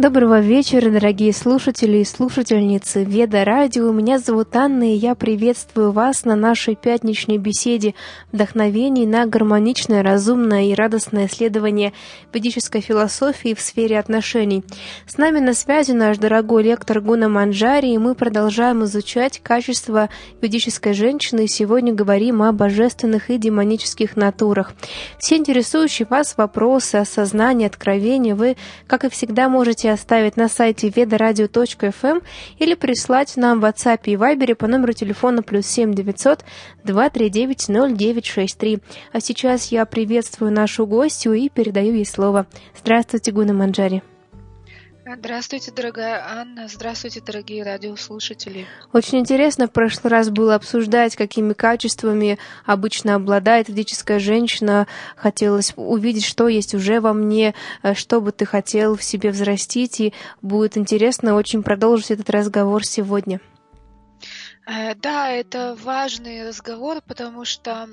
Доброго вечера, дорогие слушатели и слушательницы Веда Радио. Меня зовут Анна, и я приветствую вас на нашей пятничной беседе вдохновений на гармоничное, разумное и радостное исследование ведической философии в сфере отношений. С нами на связи наш дорогой лектор Гуна Манджари, и мы продолжаем изучать качества ведической женщины, и сегодня говорим о божественных и демонических натурах. Все интересующие вас вопросы, осознания, откровения вы, как и всегда, можете оставить на сайте vedaradio.fm или прислать нам в WhatsApp и Viber по номеру телефона +7 900 239 0963. А сейчас я приветствую нашу гостью и передаю ей слово. Здравствуйте, Гуна Манджари. Здравствуйте, дорогая Анна. Здравствуйте, дорогие радиослушатели. Очень интересно в прошлый раз было обсуждать, какими качествами обычно обладает ведическая женщина. Хотелось увидеть, что есть уже во мне, что бы ты хотел в себе взрастить. И будет интересно очень продолжить этот разговор сегодня. Да, это важный разговор, потому что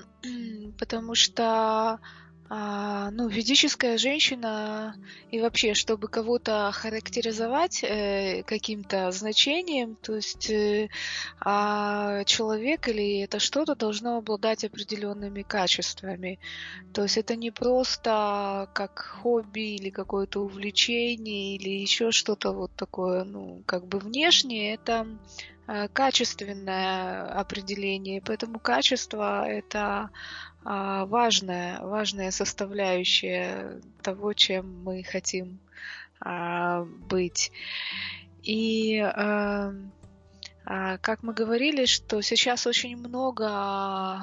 ведическая женщина и вообще, чтобы кого-то характеризовать каким-то значением, то есть человек или это что-то должно обладать определенными качествами. То есть это не просто как хобби или какое-то увлечение или еще что-то вот такое, как бы внешнее, это качественное определение. Поэтому качество — это важная составляющая того, чем мы хотим быть. И как мы говорили, что сейчас очень много,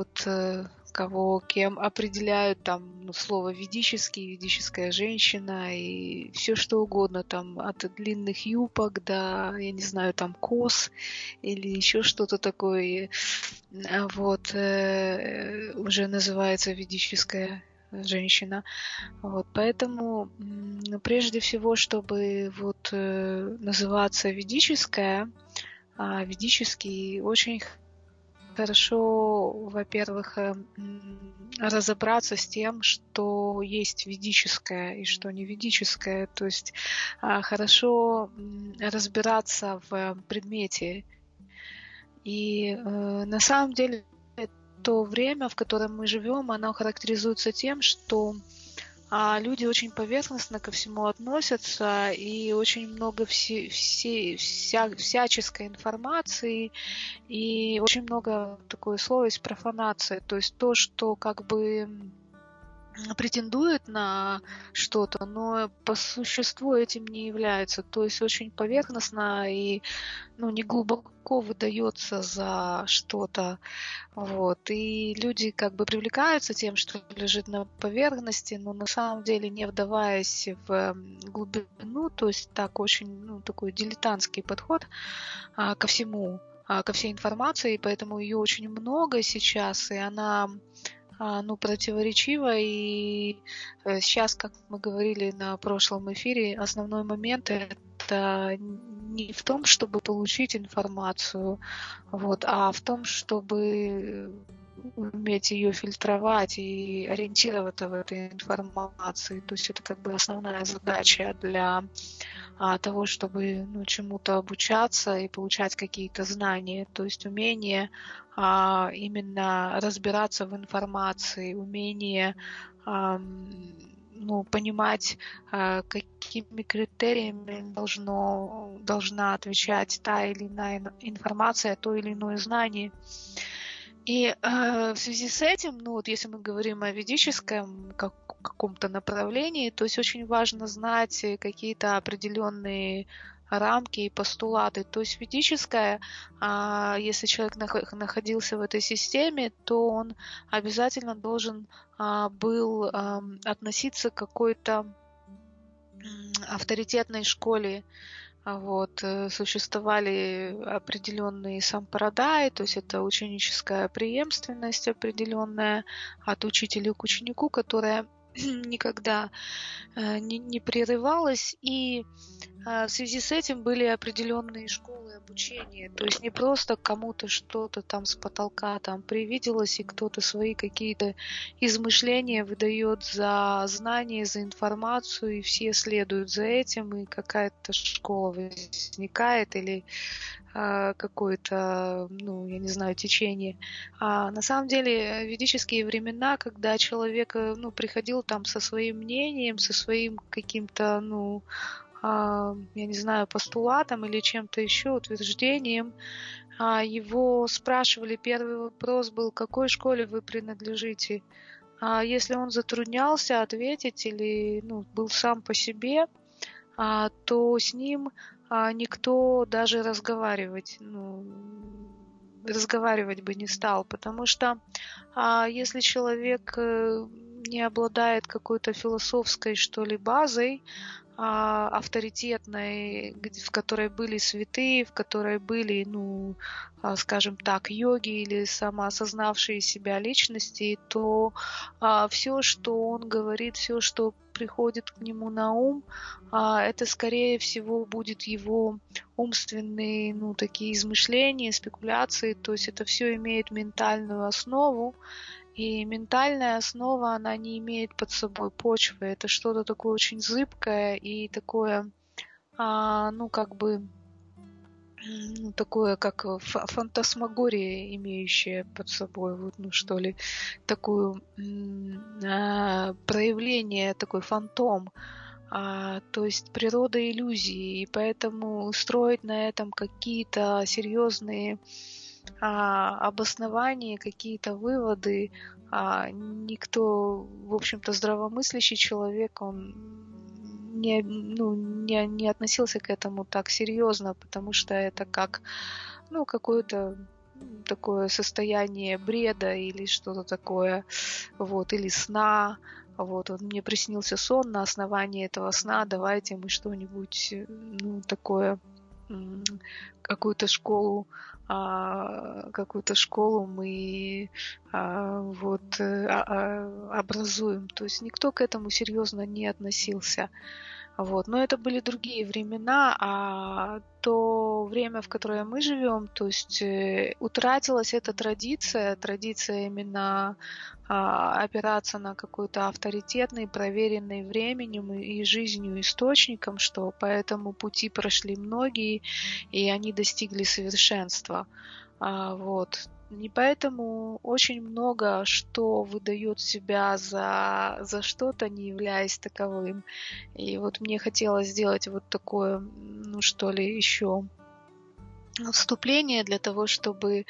кем определяют там слово ведический, ведическая женщина и все что угодно, там от длинных юбок до, я не знаю, там кос или еще что-то такое, уже называется ведическая женщина. Поэтому прежде всего, чтобы называться ведическая, ведический, очень хорошо, во-первых, разобраться с тем, что есть ведическое и что не ведическое. То есть хорошо разбираться в предмете. И на самом деле то время, в котором мы живем, оно характеризуется тем, что люди очень поверхностно ко всему относятся, и очень много всяческой информации, и очень много, такое слово есть, профанация, то есть то, что как бы претендует на что-то, но по существу этим не является, то есть очень поверхностно и не глубоко выдается за что-то. И люди как бы привлекаются тем, что лежит на поверхности, но на самом деле не вдаваясь в глубину, то есть так очень такой дилетантский подход ко всему, ко всей информации, поэтому ее очень много сейчас, и она противоречиво, и сейчас, как мы говорили на прошлом эфире, основной момент — это не в том, чтобы получить информацию, а в том, чтобы уметь ее фильтровать и ориентироваться в этой информации. То есть это как бы основная задача для того, чтобы чему-то обучаться и получать какие-то знания. То есть умение именно разбираться в информации, умение понимать, какими критериями должна отвечать та или иная информация, то или иное знание. И в связи с этим, если мы говорим о ведическом каком-то направлении, то есть очень важно знать какие-то определенные рамки и постулаты. То есть ведическая, если человек находился в этой системе, то он обязательно должен был относиться к какой-то авторитетной школе. Существовали определенные сампрадай, то есть это ученическая преемственность определенная от учителя к ученику, которая никогда не прерывалась, и в связи с этим были определенные школы обучение. То есть не просто кому-то что-то там с потолка там привиделось, и кто-то свои какие-то измышления выдает за знания, за информацию, и все следуют за этим, и какая-то школа возникает, или какое-то, я не знаю, течение. А на самом деле ведические времена, когда человек, приходил там со своим мнением, со своим каким-то, я не знаю, постулатом или чем-то еще, утверждением, его спрашивали, первый вопрос был, к какой школе вы принадлежите? А если он затруднялся ответить или был сам по себе, то с ним никто даже разговаривать бы не стал, потому что если человек не обладает какой-то философской, что ли, базой, авторитетной, в которой были святые, в которой были, скажем так, йоги или самоосознавшие себя личности, то все, что он говорит, все, что приходит к нему на ум, это, скорее всего, будет его умственные, такие измышления, спекуляции, то есть это все имеет ментальную основу, и ментальная основа, она не имеет под собой почвы. Это что-то такое очень зыбкое и такое, такое, как фантасмагория, имеющая под собой, что ли, такую проявление, такой фантом. То есть природа иллюзии, и поэтому строить на этом какие-то серьезные обоснования, какие-то выводы, никто, в общем-то, здравомыслящий человек, он не относился к этому так серьезно, потому что это как, какое-то такое состояние бреда или что-то такое, или сна. Вот мне приснился сон, на основании этого сна давайте мы что-нибудь, такое, какую-то школу мы образуем. То есть никто к этому серьезно не относился. Но это были другие времена, а то время, в которое мы живем, то есть утратилась эта традиция именно опираться на какой-то авторитетный, проверенный временем и жизнью источником, что по этому пути прошли многие, и они достигли совершенства. И поэтому очень много что выдает себя за что-то, не являясь таковым. И мне хотелось сделать такое, еще вступление для того, чтобы,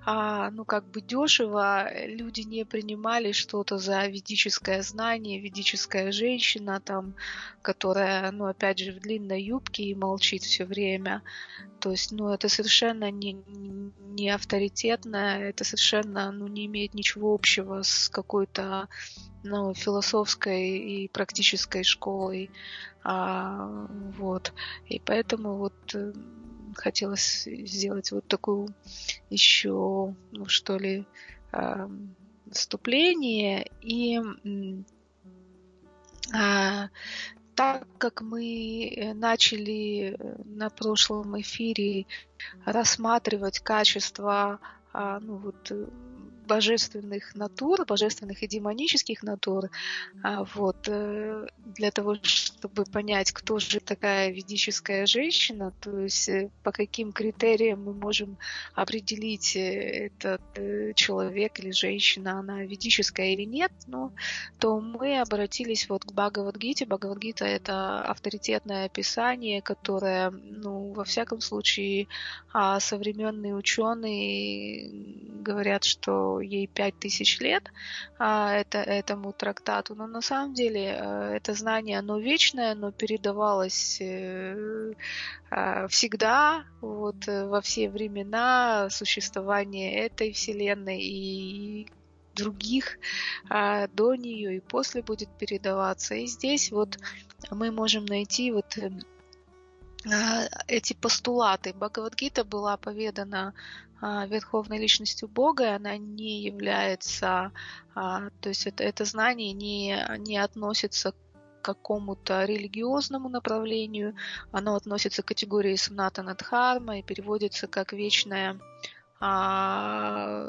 дешево люди не принимали что-то за ведическое знание, ведическая женщина, там, которая, опять же, в длинной юбке и молчит все время. То есть, это совершенно не авторитетно, это совершенно, не имеет ничего общего с какой-то, философской и практической школой. И поэтому хотелось сделать такую еще, вступление. И так как мы начали на прошлом эфире рассматривать качества божественных натур, божественных и демонических натур, для того, чтобы понять, кто же такая ведическая женщина, то есть по каким критериям мы можем определить, этот человек или женщина, она ведическая или нет, то мы обратились к Бхагавад-гите. Бхагавад-гита — это авторитетное писание, которое, во всяком случае, современные ученые говорят, что ей 5000 лет, этому трактату, но на самом деле это знание, оно вечное, оно передавалось всегда, во все времена существования этой вселенной и других до нее и после будет передаваться. И здесь мы можем найти эти постулаты. Бхагавад-гита была поведана Верховной Личностью Бога, и она не является, то есть это знание не относится какому-то религиозному направлению. Оно относится к категории санатана дхарма и переводится как вечная, то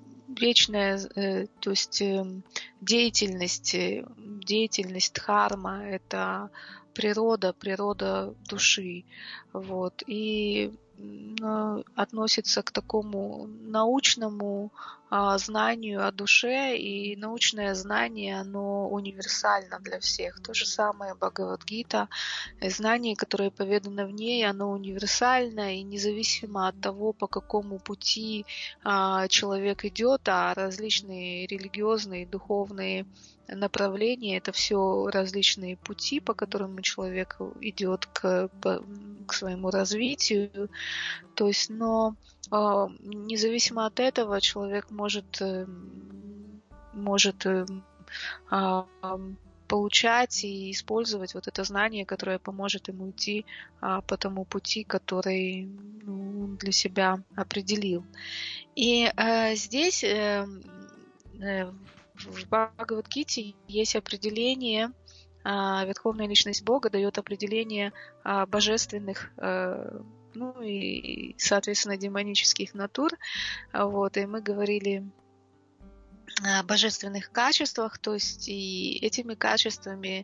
есть деятельность дхарма, это природа души. Вот. И относится к такому научному знанию о душе, и научное знание, оно универсально для всех. То же самое Бхагавад-гита. Знание, которое поведано в ней, оно универсально, и независимо от того, по какому пути человек идет, а различные религиозные, духовные направления, это все различные пути, по которым человек идет к своему развитию. То есть, но независимо от этого, человек может получать и использовать вот это знание, которое поможет ему идти по тому пути, который он для себя определил. И здесь в Бхагавад-гите есть определение, Верховная Личность Бога дает определение божественных, и, соответственно, демонических натур. Вот, и мы говорили о божественных качествах, то есть и этими качествами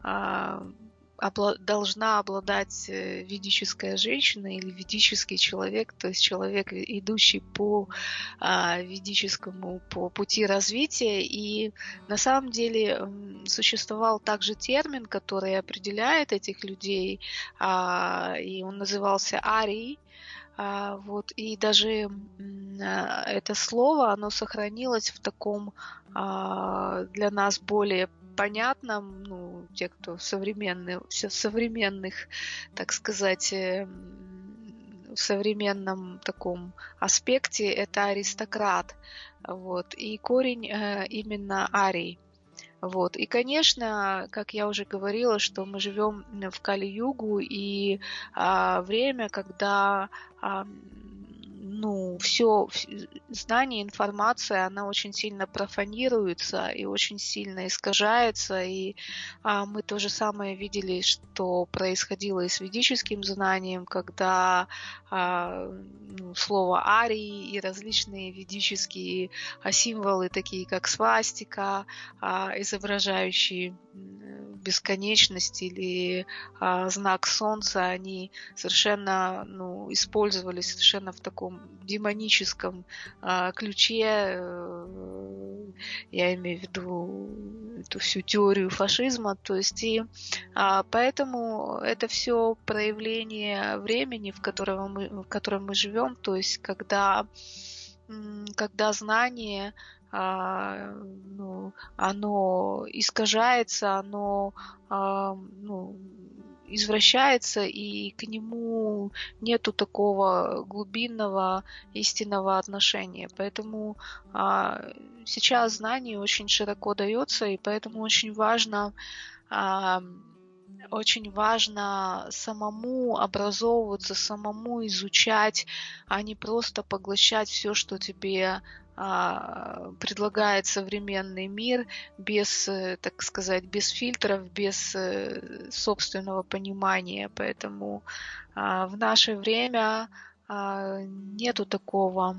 должна обладать ведическая женщина или ведический человек, то есть человек, идущий по ведическому, по пути развития. И на самом деле существовал также термин, который определяет этих людей, и он назывался арий. Вот, и даже это слово, оно сохранилось в таком для нас более понятном, те, кто современных, так сказать, в современном таком аспекте, это аристократ. Вот, и корень именно арий. Вот. И, конечно, как я уже говорила, что мы живем в Кали-югу, и время, когда все знание, информация, она очень сильно профанируется и очень сильно искажается. И мы то же самое видели, что происходило и с ведическим знанием, когда слово арий и различные ведические символы, такие как свастика, изображающие бесконечность или знак солнца, они совершенно использовались совершенно в таком демоническом ключе. Я имею в виду эту всю теорию фашизма. То есть и поэтому это все проявление времени, в котором мы живем. То есть когда знание оно искажается, оно извращается, и к нему нету такого глубинного истинного отношения. Поэтому сейчас знание очень широко дается, и поэтому очень важно самому образовываться, самому изучать, а не просто поглощать все, что тебе предлагает современный мир, без, так сказать, без фильтров, без собственного понимания. Поэтому в наше время нету такого,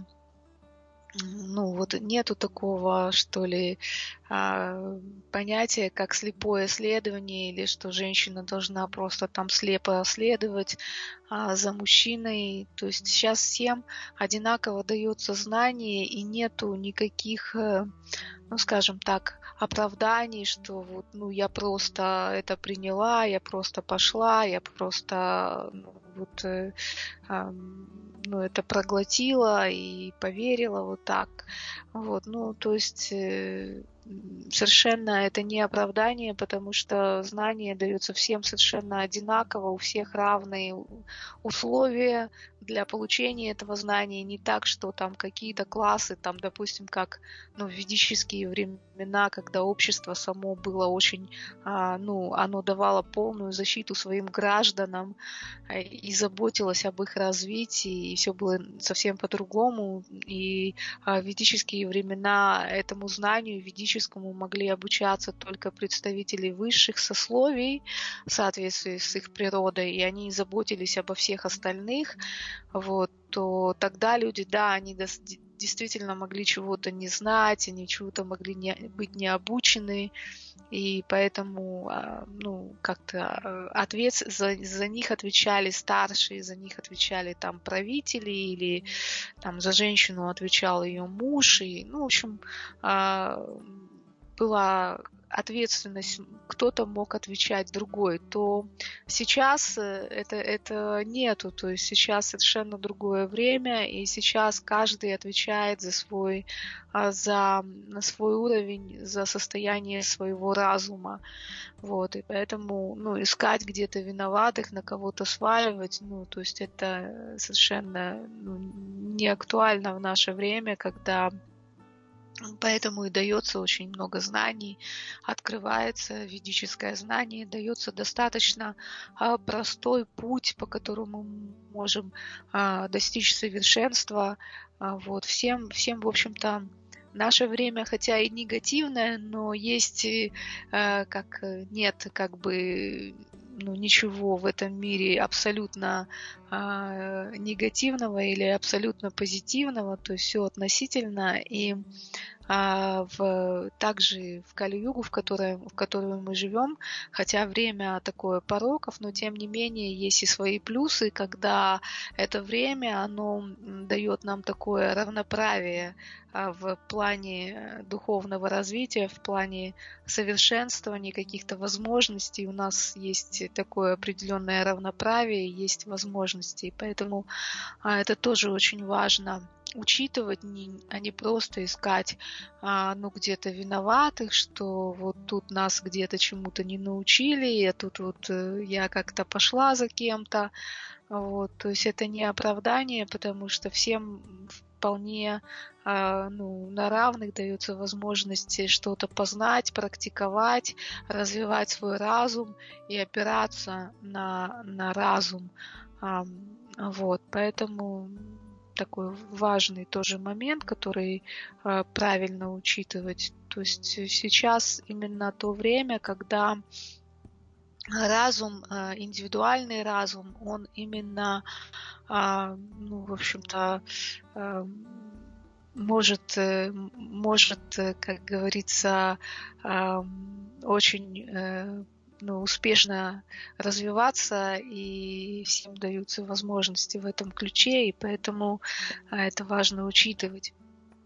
нету такого, что ли, понятия, как слепое следование, или что женщина должна просто там слепо следовать за мужчиной. То есть сейчас всем одинаково дается знание, и нету никаких, скажем так, оправданий, что я просто это приняла, я просто пошла, я просто это проглотила и поверила вот так. То есть совершенно это не оправдание, потому что знание дается всем совершенно одинаково, у всех равные условия для получения этого знания. Не так, что там какие-то классы, там, допустим, как в ведические времена, когда общество само было очень, оно давало полную защиту своим гражданам и заботилось об их развитии, и все было совсем по-другому. И в ведические времена этому знанию, ведическому ведическому могли обучаться только представители высших сословий в соответствии с их природой, и они заботились обо всех остальных, вот, то тогда люди, да, они действительно могли чего-то не знать, они чего-то могли быть не обучены, и поэтому как-то за них отвечали старшие, за них отвечали там правители, или там за женщину отвечал ее муж, и, в общем, была ответственность, кто-то мог отвечать другой, то сейчас это нету, то есть сейчас совершенно другое время, и сейчас каждый отвечает на свой уровень, за состояние своего разума, вот, и поэтому, искать где-то виноватых, на кого-то сваливать, то есть это совершенно не актуально в наше время, когда поэтому и дается очень много знаний, открывается ведическое знание, дается достаточно простой путь, по которому мы можем достичь совершенства. Вот. Всем, в общем-то, наше время, хотя и негативное, но есть, нет ничего в этом мире абсолютно негативного или абсолютно позитивного, то есть все относительно, и также в Кали-югу, в которой мы живем, хотя время такое пороков, но тем не менее есть и свои плюсы, когда это время, оно дает нам такое равноправие в плане духовного развития, в плане совершенствования каких-то возможностей. У нас есть такое определенное равноправие, есть возможности, и поэтому это тоже очень важно учитывать, а не просто искать где-то виноватых, что вот тут нас где-то чему-то не научили, а тут вот я как-то пошла за кем-то. Вот. То есть это не оправдание, потому что всем вполне на равных дается возможность что-то познать, практиковать, развивать свой разум и опираться на разум. Вот. Поэтому такой важный тоже момент, который правильно учитывать. То есть сейчас именно то время, когда разум, индивидуальный разум, он именно, в общем-то, может, как говорится, очень успешно развиваться, и всем даются возможности в этом ключе, и поэтому это важно учитывать.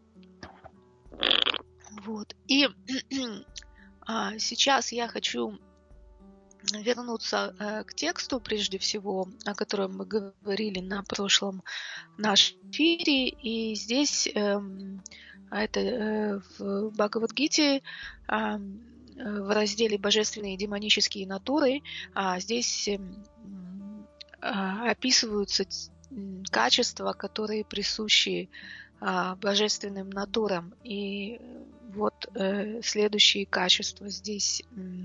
Вот. И сейчас я хочу вернуться к тексту, прежде всего, о котором мы говорили на прошлом нашем эфире, и здесь это в Бхагавад-гите, в разделе «Божественные и демонические натуры», здесь описываются качества, которые присущи божественным натурам. И вот следующие качества здесь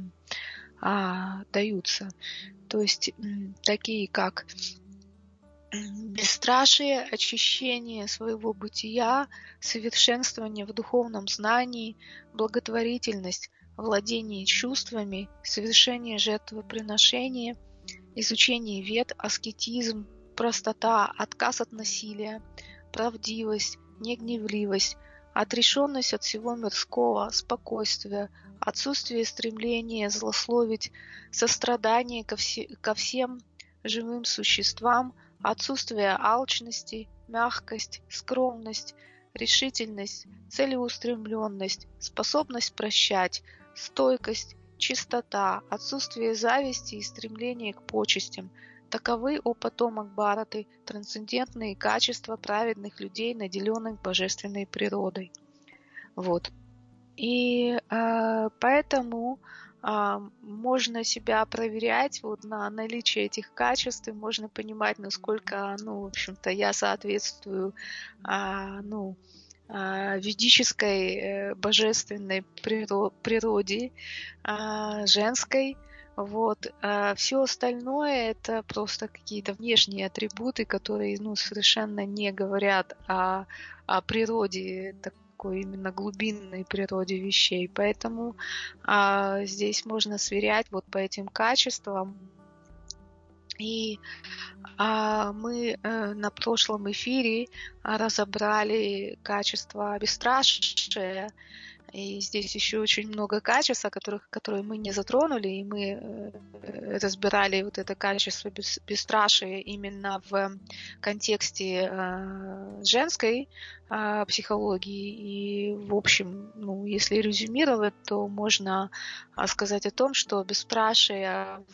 даются. То есть такие как бесстрашие, очищение своего бытия, совершенствование в духовном знании, благотворительность, владение чувствами, совершение жертвоприношения, изучение вед, аскетизм, простота, отказ от насилия, правдивость, негневливость, отрешенность от всего мирского, спокойствие, отсутствие стремления злословить, сострадание ко всем живым существам, отсутствие алчности, мягкость, скромность, решительность, целеустремленность, способность прощать, стойкость, чистота, отсутствие зависти и стремления к почестям. Таковы, о потомок Бхараты, трансцендентные качества праведных людей, наделенных божественной природой. Вот. И поэтому можно себя проверять вот на наличие этих качеств, и можно понимать, насколько, в общем-то, я соответствую ведической божественной природе женской. Вот. Все остальное это просто какие-то внешние атрибуты, которые совершенно не говорят о природе такой именно глубинной природе вещей. Поэтому здесь можно сверять вот по этим качествам. И мы на прошлом эфире разобрали качество бесстрашия. И здесь еще очень много качеств, которые мы не затронули, и мы разбирали вот это качество бесстрашия именно в контексте женской психологии. И, в общем, если резюмировать, то можно сказать о том, что бесстрашие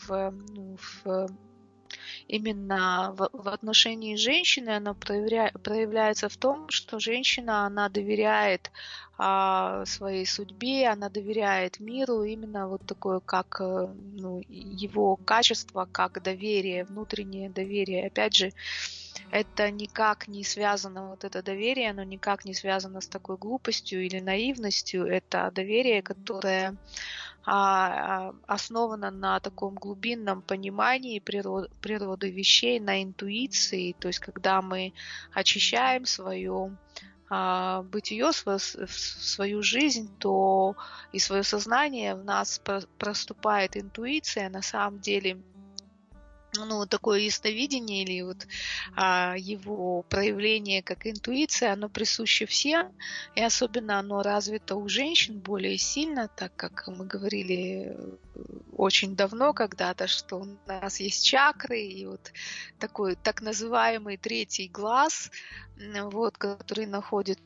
именно в отношении женщины оно проявляется в том, что женщина, она доверяет своей судьбе, она доверяет миру, именно вот такое, как его качество, как доверие, внутреннее доверие. Опять же, это никак не связано, вот это доверие, оно никак не связано с такой глупостью или наивностью. Это доверие, которое основана на таком глубинном понимании природы вещей, на интуиции, то есть когда мы очищаем свое бытие, свою жизнь, то и свое сознание, в нас проступает интуиция, на самом деле такое ясновидение или вот его проявление как интуиция, оно присуще всем, и особенно оно развито у женщин более сильно, так как мы говорили очень давно когда-то, что у нас есть чакры, и вот такой так называемый третий глаз, вот, который находится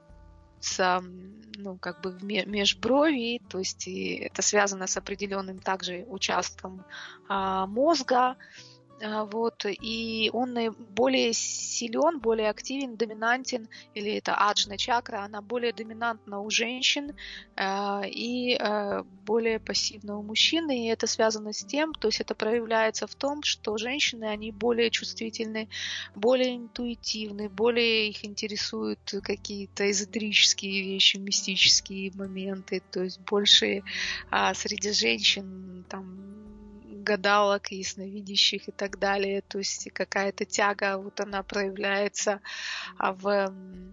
в межброви, то есть это связано с определенным также участком мозга, вот, и он более силен, более активен, доминантен, или это аджна чакра, она более доминантна у женщин и более пассивна у мужчин, и это связано с тем, то есть это проявляется в том, что женщины, они более чувствительны, более интуитивны, более их интересуют какие-то эзотерические вещи, мистические моменты, то есть больше среди женщин там гадалок, ясновидящих и так далее. То есть какая-то тяга, вот она проявляется в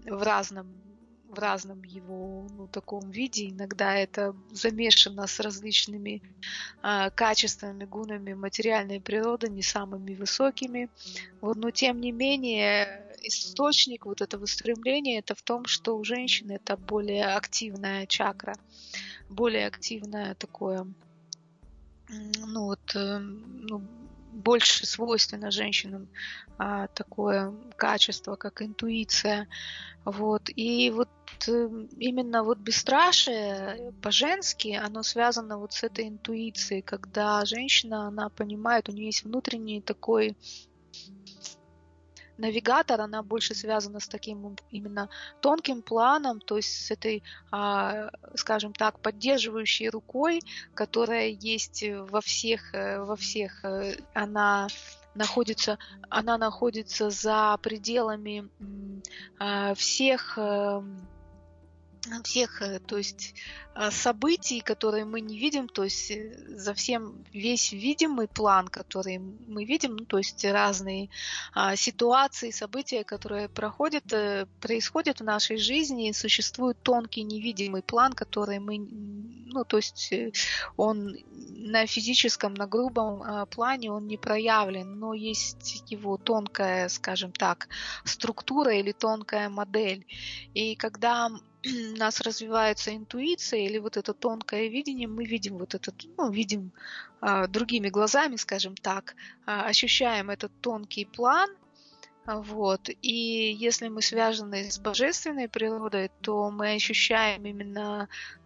разном его таком виде. Иногда это замешано с различными качествами, гунами материальной природы, не самыми высокими. Вот, но тем не менее, источник вот этого стремления это в том, что у женщины это более активная чакра, более активное такое больше свойственно женщинам такое качество, как интуиция. Вот. И вот именно вот бесстрашие по-женски, оно связано вот с этой интуицией, когда женщина, она понимает, у нее есть внутренний такой навигатор, она больше связана с таким именно тонким планом, то есть с этой, скажем так, поддерживающей рукой, которая есть во всех, она находится за пределами всех, то есть событий, которые мы не видим, то есть за всем весь видимый план, который мы видим, то есть разные ситуации, события, которые происходят в нашей жизни, существует тонкий невидимый план, который мы, то есть он на физическом, на грубом плане он не проявлен, но есть его тонкая, скажем так, структура или тонкая модель. И когда у нас развивается интуиция или вот это тонкое видение, мы видим вот этот, видим другими глазами, скажем так, ощущаем этот тонкий план, вот. И если мы связаны с божественной природой, то мы ощущаем именно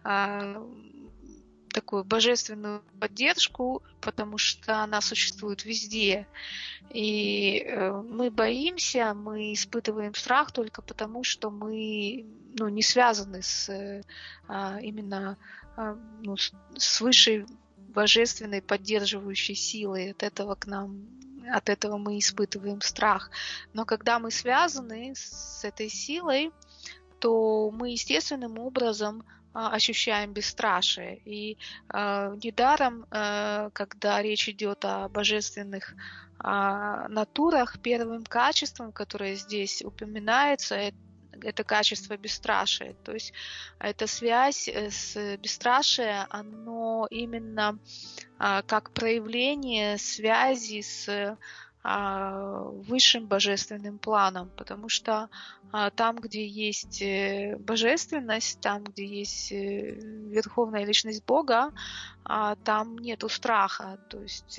такую божественную поддержку, потому что она существует везде. И мы боимся, мы испытываем страх только потому, что мы не связаны с именно с высшей божественной поддерживающей силой. От этого мы испытываем страх. Но когда мы связаны с этой силой, то мы естественным образом ощущаем бесстрашие. И недаром, когда речь идет о божественных натурах, первым качеством, которое здесь упоминается, это качество бесстрашия. То есть эта связь с бесстрашием, оно именно как проявление связи с высшим божественным планом, потому что там, где есть божественность, там, где есть верховная личность Бога, там нету страха, то есть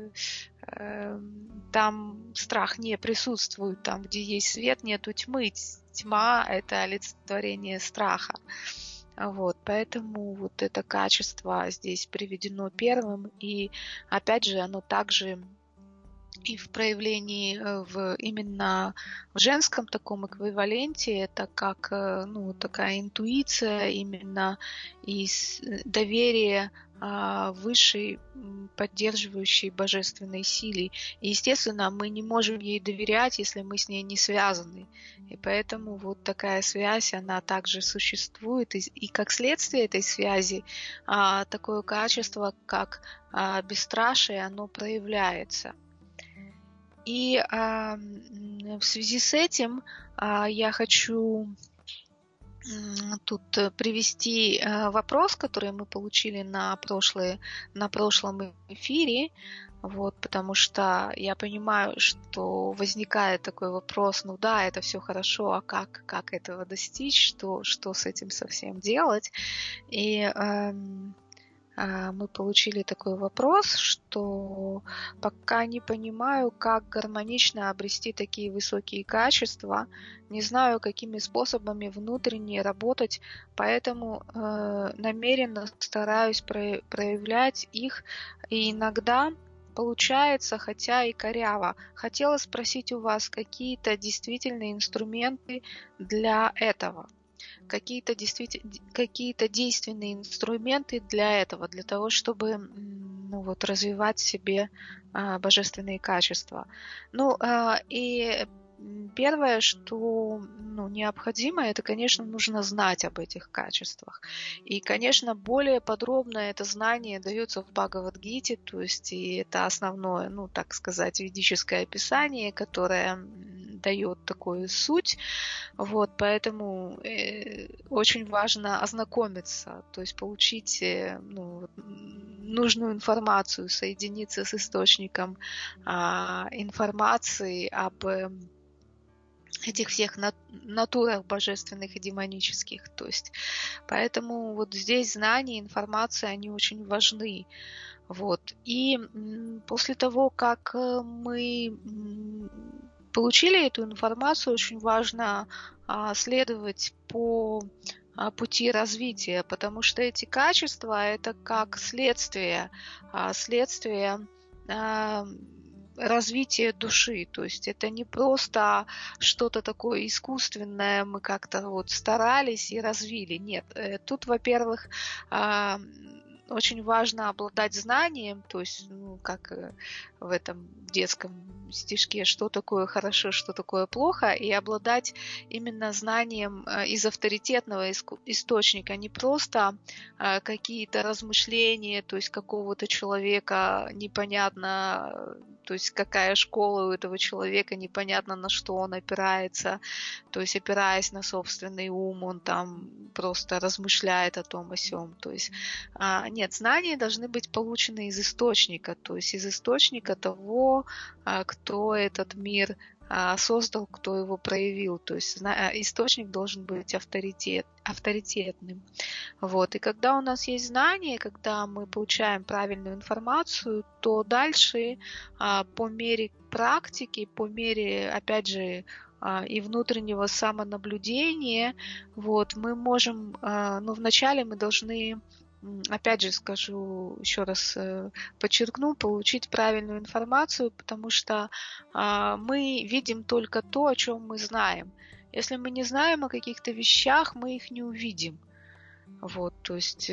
там страх не присутствует, там, где есть свет, нету тьмы, тьма – это олицетворение страха. Вот, поэтому вот это качество здесь приведено первым, и опять же оно также и в проявлении именно в женском таком эквиваленте, это как такая интуиция именно и доверие высшей поддерживающей божественной силе. И, естественно, мы не можем ей доверять, если мы с ней не связаны. И поэтому вот такая связь, она также существует. И как следствие этой связи такое качество, как бесстрашие, оно проявляется. И в связи с этим я хочу тут привести вопрос, который мы получили на прошлом эфире, вот, потому что я понимаю, что возникает такой вопрос, ну да, это все хорошо, а как этого достичь, что с этим совсем делать? И мы получили такой вопрос, что пока не понимаю, как гармонично обрести такие высокие качества, не знаю, какими способами внутренне работать, поэтому намеренно стараюсь проявлять их, и иногда получается, хотя и коряво. Хотела спросить у вас какие-то действительные инструменты для этого. Какие-то действенные инструменты для этого, для того, чтобы развивать в себе божественные качества. И первое, что необходимо, это, конечно, нужно знать об этих качествах. И, конечно, более подробно это знание дается в Бхагавад-гите, то есть и это основное, так сказать, ведическое описание, которое дает такую суть. Вот, поэтому очень важно ознакомиться, то есть получить нужную информацию, соединиться с источником информации об этих всех натурах божественных и демонических. То есть, поэтому вот здесь знания, информация, они очень важны. Вот. И после того, как мы получили эту информацию, очень важно следовать по пути развития, потому что эти качества – это как следствие развития души. То есть это не просто что-то такое искусственное, мы как-то вот старались и развили. Нет, тут, во-первых, очень важно обладать знанием, то есть, как в этом детском стишке, что такое хорошо, что такое плохо, и обладать именно знанием из авторитетного источника, не просто какие-то размышления, то есть какого-то человека непонятно, то есть какая школа у этого человека, непонятно на что он опирается, то есть опираясь на собственный ум, он там просто размышляет о том, о сём. То есть нет, знания должны быть получены из источника, то есть из источника того, кто этот мир создал, кто его проявил. То есть источник должен быть авторитетным. Вот. И когда у нас есть знания, когда мы получаем правильную информацию, то дальше по мере практики, по мере, опять же, и внутреннего самонаблюдения, вот, мы можем, вначале мы должны, опять же скажу, еще раз подчеркну, получить правильную информацию, потому что мы видим только то, о чем мы знаем. Если мы не знаем о каких-то вещах, мы их не увидим. Вот, то есть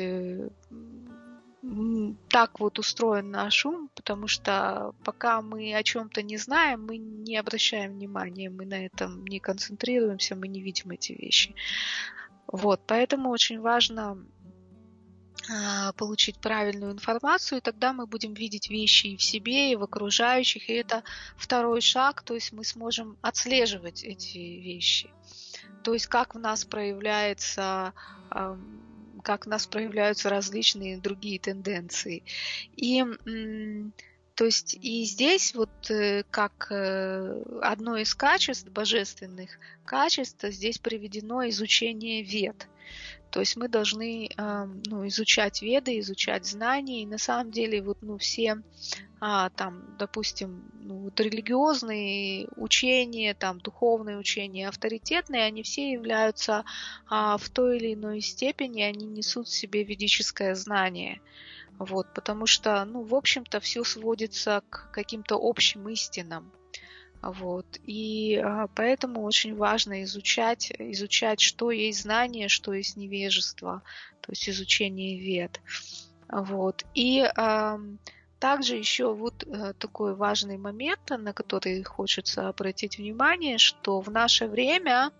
так вот устроен наш ум, потому что пока мы о чем-то не знаем, мы не обращаем внимания, мы на этом не концентрируемся, мы не видим эти вещи. Вот, поэтому очень важно получить правильную информацию, и тогда мы будем видеть вещи и в себе, и в окружающих, и это второй шаг, то есть мы сможем отслеживать эти вещи. то есть как в нас проявляется, как в нас проявляются различные другие тенденции. И то есть и здесь вот как одно из качеств, божественных качеств, здесь приведено изучение Вед. То есть мы должны изучать Веды, изучать знания. И на самом деле вот, все там, допустим, вот религиозные учения, там, духовные учения, авторитетные, они все являются в той или иной степени, они несут в себе ведическое знание. Вот, потому что, в общем-то, все сводится к каким-то общим истинам. Вот. И поэтому очень важно изучать, что есть знание, что есть невежество, то есть изучение Вед. Вот. И также еще вот такой важный момент, на который хочется обратить внимание, что в наше время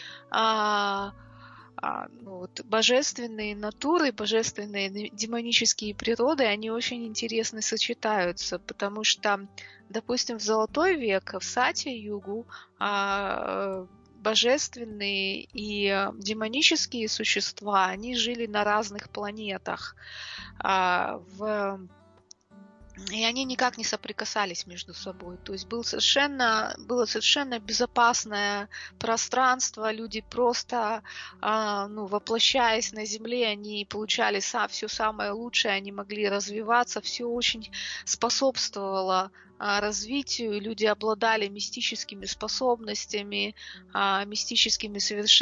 божественные натуры, божественные демонические природы, они очень интересно сочетаются, потому что, допустим, в Золотой век, в Сатья-югу, божественные и демонические существа, они жили на разных планетах. И они никак не соприкасались между собой. То есть было совершенно безопасное пространство. Люди просто, воплощаясь на Земле, они получали все самое лучшее, они могли развиваться. Все очень способствовало развитию. Люди обладали мистическими способностями, мистическими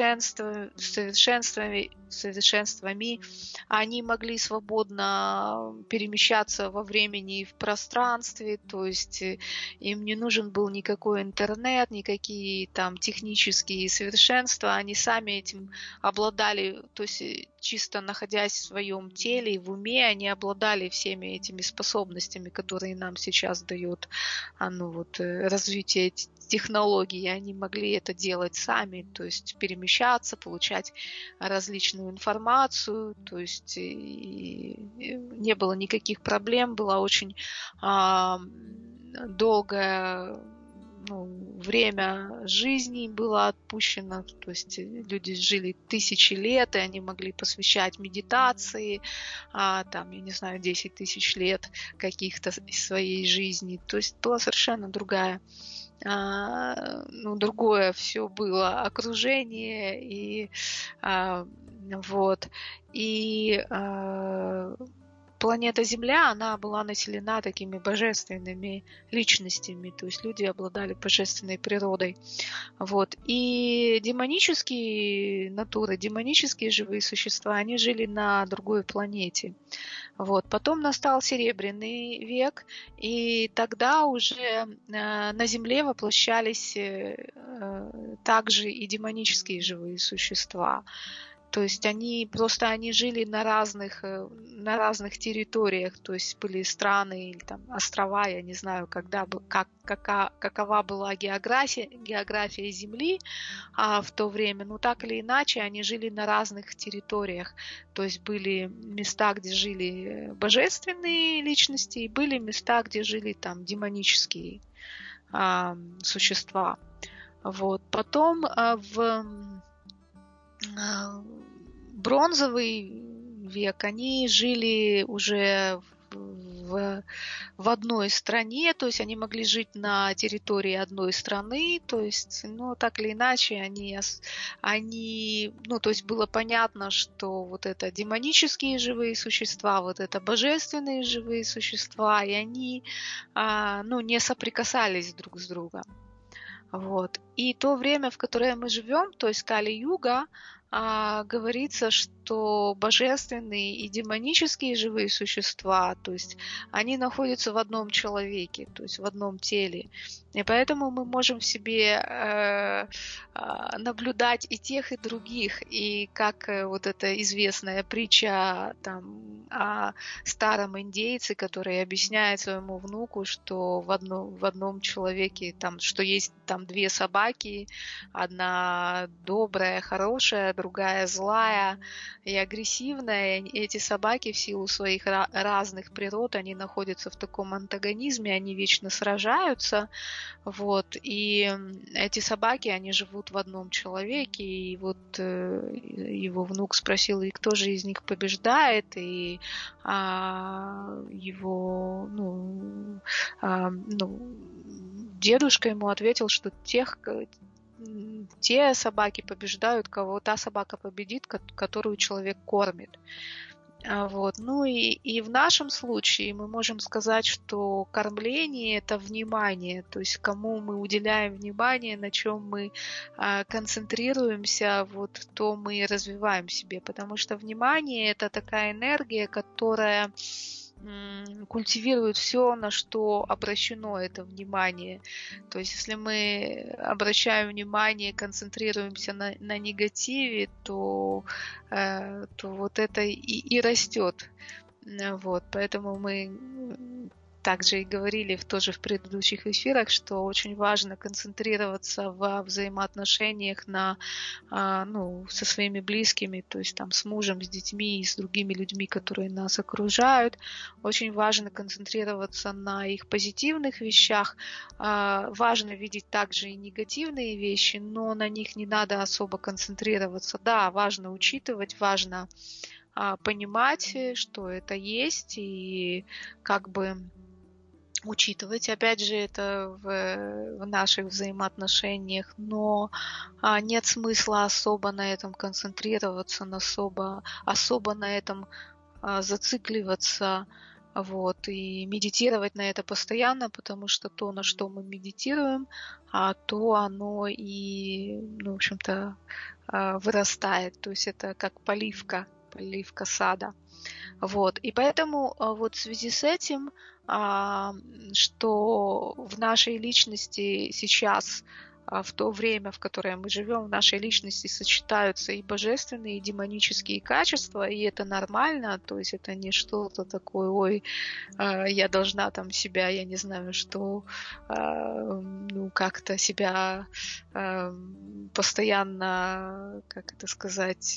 совершенствами. Они могли свободно перемещаться во времени и в пространстве, то есть им не нужен был никакой интернет, никакие там технические совершенства, они сами этим обладали, то есть чисто находясь в своем теле и в уме, они обладали всеми этими способностями, которые нам сейчас дает развитие технологий, они могли это делать сами, то есть перемещаться, получать различную информацию, то есть не было никаких проблем, была очень долгое время жизни было отпущено, то есть люди жили тысячи лет, и они могли посвящать медитации, 10 тысяч лет каких-то из своей жизни, то есть была совершенно другое все было окружение, и планета Земля, она была населена такими божественными личностями, то есть люди обладали божественной природой. Вот. И демонические натуры, демонические живые существа, они жили на другой планете. Вот. Потом настал Серебряный век, и тогда уже на Земле воплощались также и демонические живые существа. То есть они жили на разных территориях, то есть были страны или там острова, я не знаю, какова была география Земли в то время, но так или иначе они жили на разных территориях. То есть были места, где жили божественные личности, и были места, где жили там демонические существа. Вот. Потом в бронзовый век они жили уже в одной стране, то есть они могли жить на территории одной страны, то есть, так или иначе то есть было понятно, что вот это демонические живые существа, вот это божественные живые существа, и они, не соприкасались друг с другом. Вот. И то время, в которое мы живем, то есть Кали-юга, говорится, что божественные и демонические живые существа, то есть они находятся в одном человеке, то есть в одном теле. И поэтому мы можем в себе наблюдать и тех, и других. И как вот эта известная притча там, о старом индейце, который объясняет своему внуку, что в одном человеке, там, что есть там две собаки, собаки. Одна добрая, хорошая, другая злая и агрессивная. И эти собаки в силу своих разных природ, они находятся в таком антагонизме, они вечно сражаются. Вот. И эти собаки, они живут в одном человеке. И вот его внук спросил, и кто же из них побеждает? И его, дедушка ему ответил, что те собаки побеждают, кого та собака победит, которую человек кормит. Вот. Ну и в нашем случае мы можем сказать, что кормление – это внимание, то есть кому мы уделяем внимание, на чем мы концентрируемся, вот то мы и развиваем в себе, потому что внимание – это такая энергия, которая культивирует все, на что обращено это внимание. То есть, если мы обращаем внимание, концентрируемся на негативе, то вот это и растет. Вот, поэтому мы также и говорили тоже в предыдущих эфирах, что очень важно концентрироваться во взаимоотношениях со своими близкими, то есть там с мужем, с детьми и с другими людьми, которые нас окружают. Очень важно концентрироваться на их позитивных вещах. Важно видеть также и негативные вещи, но на них не надо особо концентрироваться. Да, важно учитывать, важно понимать, что это есть, и как бы учитывать, опять же, это в наших взаимоотношениях, но нет смысла особо на этом концентрироваться, особо на этом зацикливаться, вот, и медитировать на это постоянно, потому что то, на что мы медитируем, то оно и, в общем-то, вырастает, то есть это как поливка сада. Вот. И поэтому вот в связи с этим, что в нашей личности сейчас, в то время, в которое мы живем, в нашей личности сочетаются и божественные, и демонические качества, и это нормально, то есть это не что-то такое, ой, я должна там себя, я не знаю, что, как-то себя постоянно, как это сказать,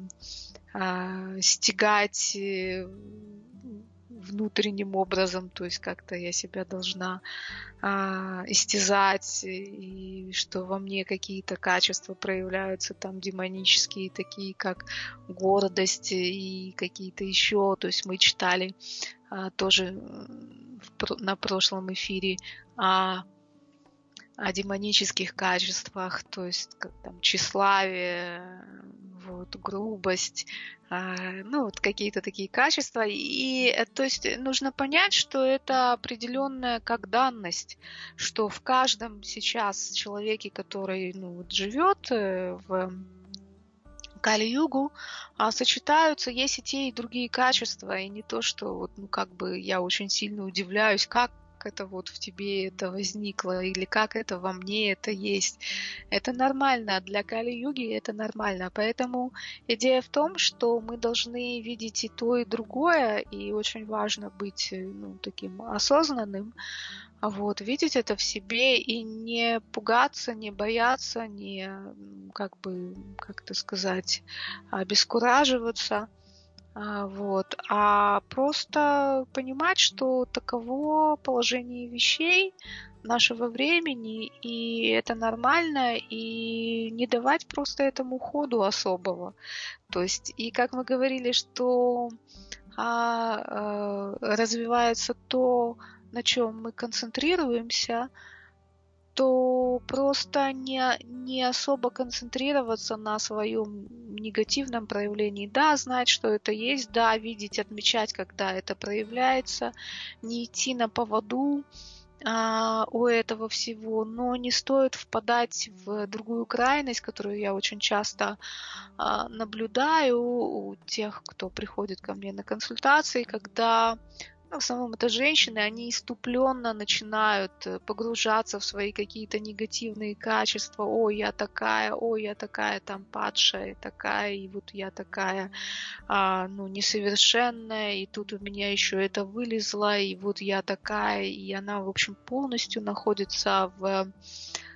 стягать внутренним образом, то есть как-то я себя должна истязать, и что во мне какие-то качества проявляются там демонические, такие как гордость и какие-то еще, то есть мы читали тоже на прошлом эфире о демонических качествах, то есть как там тщеславие, вот, грубость, вот какие-то такие качества. И то есть нужно понять, что это определенная как данность, что в каждом сейчас человеке, который живет в Кали-югу, сочетаются, есть и те, и другие качества, и не то, что я очень сильно удивляюсь, как это вот в тебе это возникло, или как это во мне это есть. Это нормально, для Кали-юги это нормально. Поэтому идея в том, что мы должны видеть и то, и другое, и очень важно быть таким осознанным, видеть это в себе и не пугаться, не бояться, не, обескураживаться. А просто понимать, что таково положение вещей нашего времени, и это нормально, и не давать просто этому ходу особого. То есть, и как мы говорили, что развивается то, на чем мы концентрируемся, то просто не особо концентрироваться на своем негативном проявлении. Да, знать, что это есть, да, видеть, отмечать, когда это проявляется, не идти на поводу у этого всего, но не стоит впадать в другую крайность, которую я очень часто наблюдаю у тех, кто приходит ко мне на консультации, когда в основном это женщины, они иступленно начинают погружаться в свои какие-то негативные качества. Ой, я такая там падшая, такая, и вот я такая, несовершенная, и тут у меня еще это вылезло, и вот я такая, и она, в общем, полностью находится в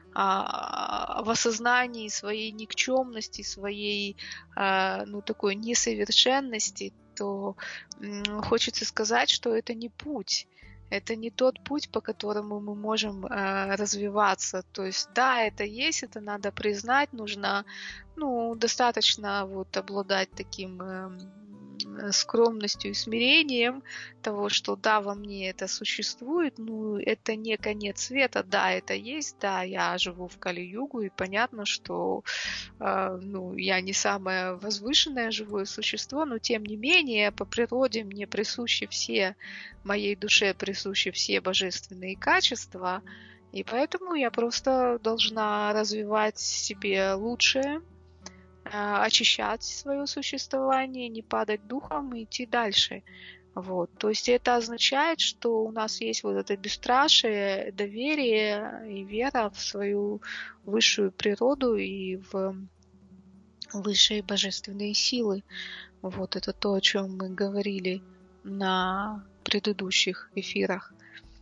в осознании своей никчемности, своей такой несовершенности, то хочется сказать, что это не путь. Это не тот путь, по которому мы можем развиваться. То есть, да, это есть, это надо признать, нужно, достаточно обладать таким скромностью и смирением того, что да, во мне это существует, это не конец света, да, это есть, да, я живу в Кали-югу, и понятно, что я не самое возвышенное живое существо, но тем не менее по природе мне присущи все, моей душе присущи все божественные качества, и поэтому я просто должна развивать в себе лучшее, очищать свое существование, не падать духом и идти дальше. То есть это означает, что у нас есть это бесстрашие, доверие и вера в свою высшую природу и в высшие божественные силы. Это то, о чем мы говорили на предыдущих эфирах.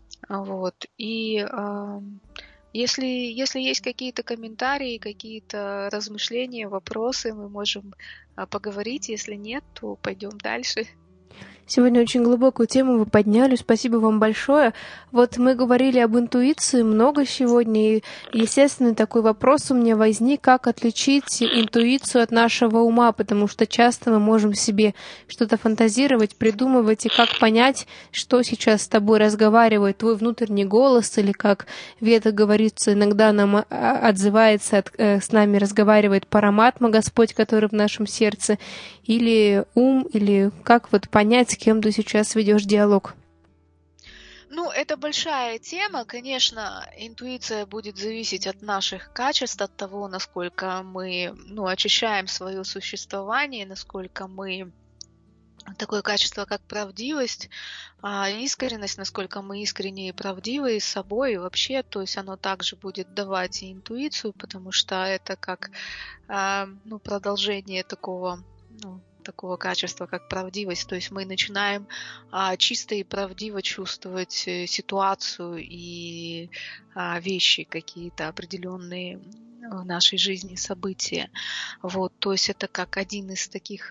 И если есть какие-то комментарии, какие-то размышления, вопросы, мы можем поговорить. Если нет, то пойдем дальше. Сегодня очень глубокую тему вы подняли. Спасибо вам большое. Мы говорили об интуиции много сегодня, и, естественно, такой вопрос у меня возник, как отличить интуицию от нашего ума, потому что часто мы можем себе что-то фантазировать, придумывать, и как понять, что сейчас с тобой разговаривает твой внутренний голос, или, как Веда говорится, иногда нам отзывается, с нами разговаривает Параматма, Господь, который в нашем сердце, или ум, или как понять, с кем ты сейчас ведешь диалог? Это большая тема. Конечно, интуиция будет зависеть от наших качеств, от того, насколько мы очищаем свое существование, насколько мы такое качество, как правдивость, искренность, насколько мы искренне и правдивы с собой и вообще, то есть оно также будет давать и интуицию, потому что это как продолжение такого качества, как правдивость. То есть мы начинаем чисто и правдиво чувствовать ситуацию и вещи какие-то определенные в нашей жизни, события. То есть это как один из таких,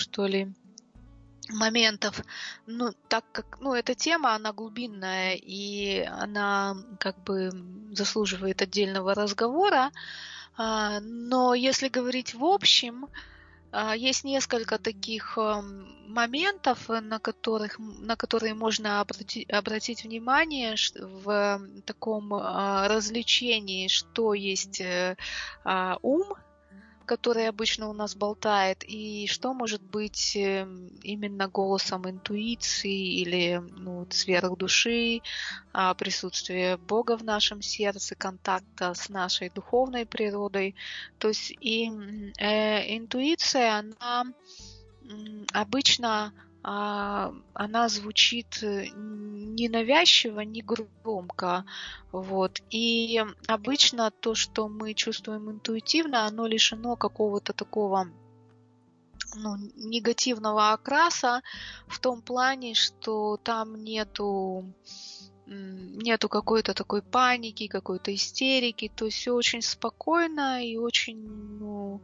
моментов. Так как, эта тема, она глубинная, и она заслуживает отдельного разговора. Но если говорить в общем, есть несколько таких моментов, на которые можно обратить внимание в таком развлечении, что есть ум, который обычно у нас болтает, и что может быть именно голосом интуиции или сверхдуши, присутствие Бога в нашем сердце, контакта с нашей духовной природой. То есть и интуиция, она обычно она звучит не навязчиво, не громко. И обычно то, что мы чувствуем интуитивно, оно лишено какого-то такого негативного окраса в том плане, что там нету какой-то такой паники, какой-то истерики. То есть все очень спокойно и очень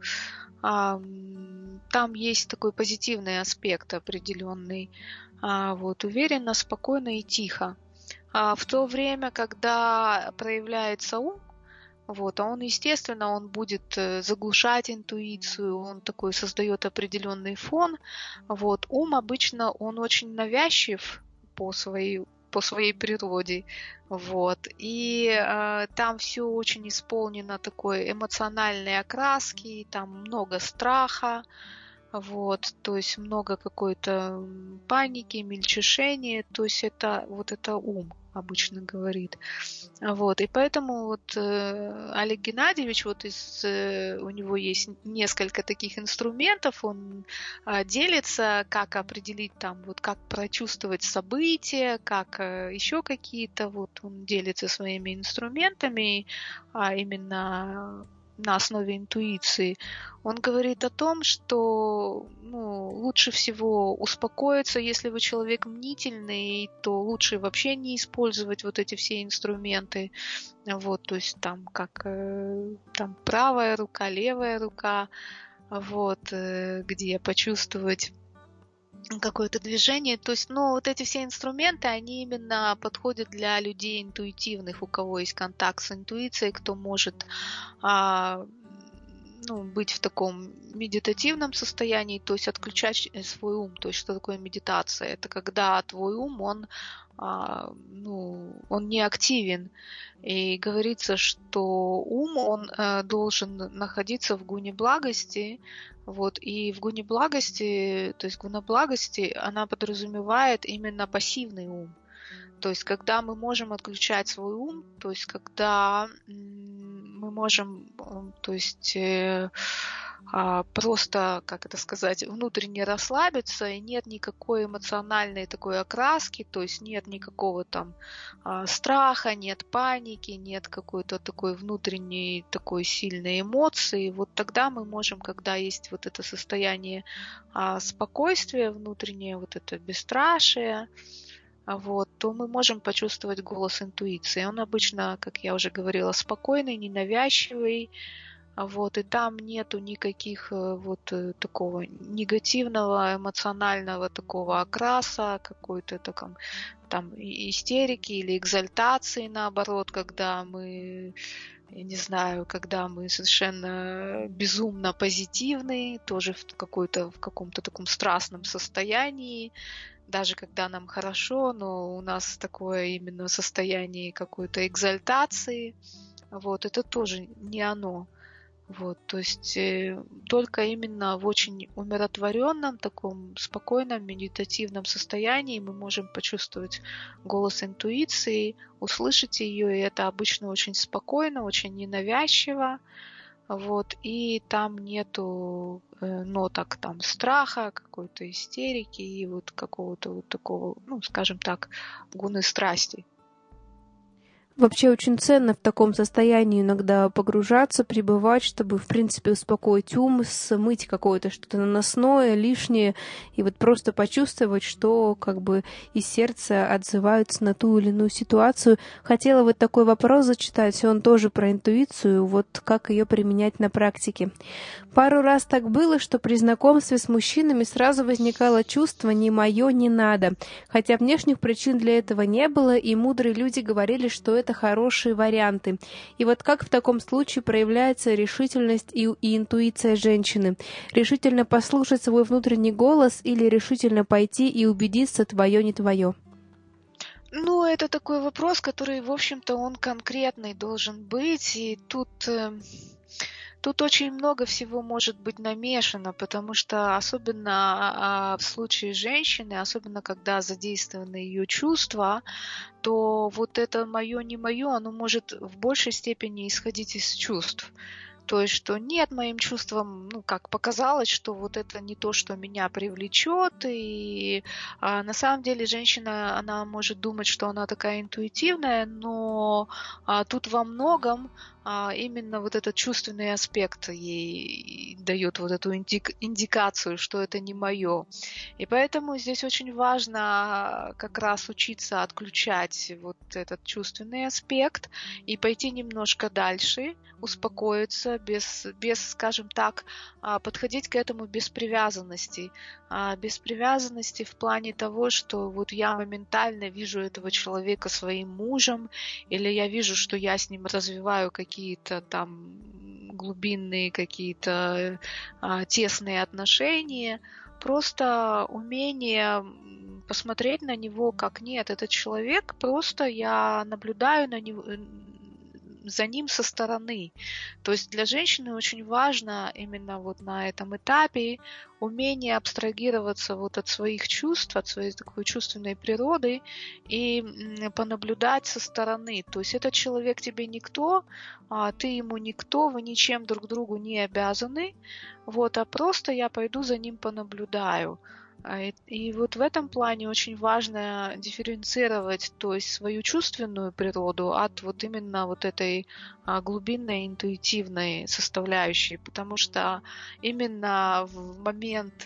там есть такой позитивный аспект определенный. Уверенно, спокойно и тихо. В то время, когда проявляется ум, он, естественно, он будет заглушать интуицию, он такой создает определенный фон. Ум обычно, он очень навязчив по своей природе. И там все очень исполнено такой эмоциональной окраски, там много страха, то есть много какой-то паники, мельчешения, то есть это ум обычно говорит. И поэтому Олег Геннадьевич, у него есть несколько таких инструментов, он делится, как определить там, как прочувствовать события, как еще какие-то, он делится своими инструментами, именно на основе интуиции, он говорит о том, что лучше всего успокоиться, если вы человек мнительный, то лучше вообще не использовать вот эти все инструменты. Вот, то есть там как там правая рука, левая рука, вот, где почувствовать какое-то движение. То есть, вот эти все инструменты, они именно подходят для людей интуитивных, у кого есть контакт с интуицией, кто может быть в таком медитативном состоянии, то есть отключать свой ум. То есть, что такое медитация? Это когда твой ум, он не активен. И говорится, что ум, он должен находиться в гуне благости. Вот, и в гуне благости, то есть гуна благости, она подразумевает именно пассивный ум. То есть, когда мы можем отключать свой ум, то есть, когда мы можем, то есть, просто, как это сказать, внутренне расслабиться, и нет никакой эмоциональной такой окраски, то есть нет никакого там страха, нет паники, нет какой-то такой внутренней такой сильной эмоции. Вот тогда мы можем, когда есть вот это состояние спокойствия внутреннее, вот это бесстрашие, вот, то мы можем почувствовать голос интуиции. Он обычно, как я уже говорила, спокойный, ненавязчивый, вот, и там нету никаких вот такого негативного, эмоционального такого окраса, какой-то там истерики или экзальтации, наоборот, когда мы, я не знаю, когда мы совершенно безумно позитивны, тоже в каком-то таком страстном состоянии, даже когда нам хорошо, но у нас такое именно состояние какой-то экзальтации, вот, это тоже не оно. Вот, то есть только именно в очень умиротворенном, таком спокойном, медитативном состоянии мы можем почувствовать голос интуиции, услышать ее, и это обычно очень спокойно, очень ненавязчиво. Вот, и там нету ноток там страха, какой-то истерики и вот какого-то вот такого, скажем так, гуны страсти. Вообще очень ценно в таком состоянии иногда погружаться, пребывать, чтобы, в принципе, успокоить ум, смыть какое-то что-то наносное, лишнее, и вот просто почувствовать, что как бы из сердца отзываются на ту или иную ситуацию. Хотела вот такой вопрос зачитать, он тоже про интуицию, вот как ее применять на практике. Пару раз так было, что при знакомстве с мужчинами сразу возникало чувство «не мое, не надо», хотя внешних причин для этого не было, и мудрые люди говорили, что это хорошие варианты. И вот как в таком случае проявляется решительность и интуиция женщины? Решительно послушать свой внутренний голос или решительно пойти и убедиться, твое, не твое? Это такой вопрос, который, в общем-то, он конкретный должен быть, и Тут очень много всего может быть намешано, потому что особенно в случае женщины, особенно когда задействованы ее чувства, то вот это мое, не мое, оно может в большей степени исходить из чувств. То есть, что нет, моим чувствам, как показалось, что вот это не то, что меня привлечет, и на самом деле женщина, она может думать, что она такая интуитивная, но тут во многом именно вот этот чувственный аспект ей дает вот эту индикацию, что это не мое. И поэтому здесь очень важно как раз учиться отключать вот этот чувственный аспект и пойти немножко дальше, успокоиться, без, скажем так, подходить к этому без привязанности. Без привязанности в плане того, что вот я моментально вижу этого человека своим мужем, или я вижу, что я с ним развиваю какие-то там глубинные, какие-то тесные отношения. Просто умение посмотреть на него как нет, этот человек, просто я наблюдаю на него, за ним со стороны. То есть для женщины очень важно именно вот на этом этапе умение абстрагироваться вот от своих чувств, от своей такой чувственной природы и понаблюдать со стороны. То есть этот человек тебе никто, ты ему никто, вы ничем друг другу не обязаны, вот, а просто я пойду за ним понаблюдаю. И вот в этом плане очень важно дифференцировать, то есть свою чувственную природу от вот именно вот этой глубинной интуитивной составляющей, потому что именно в момент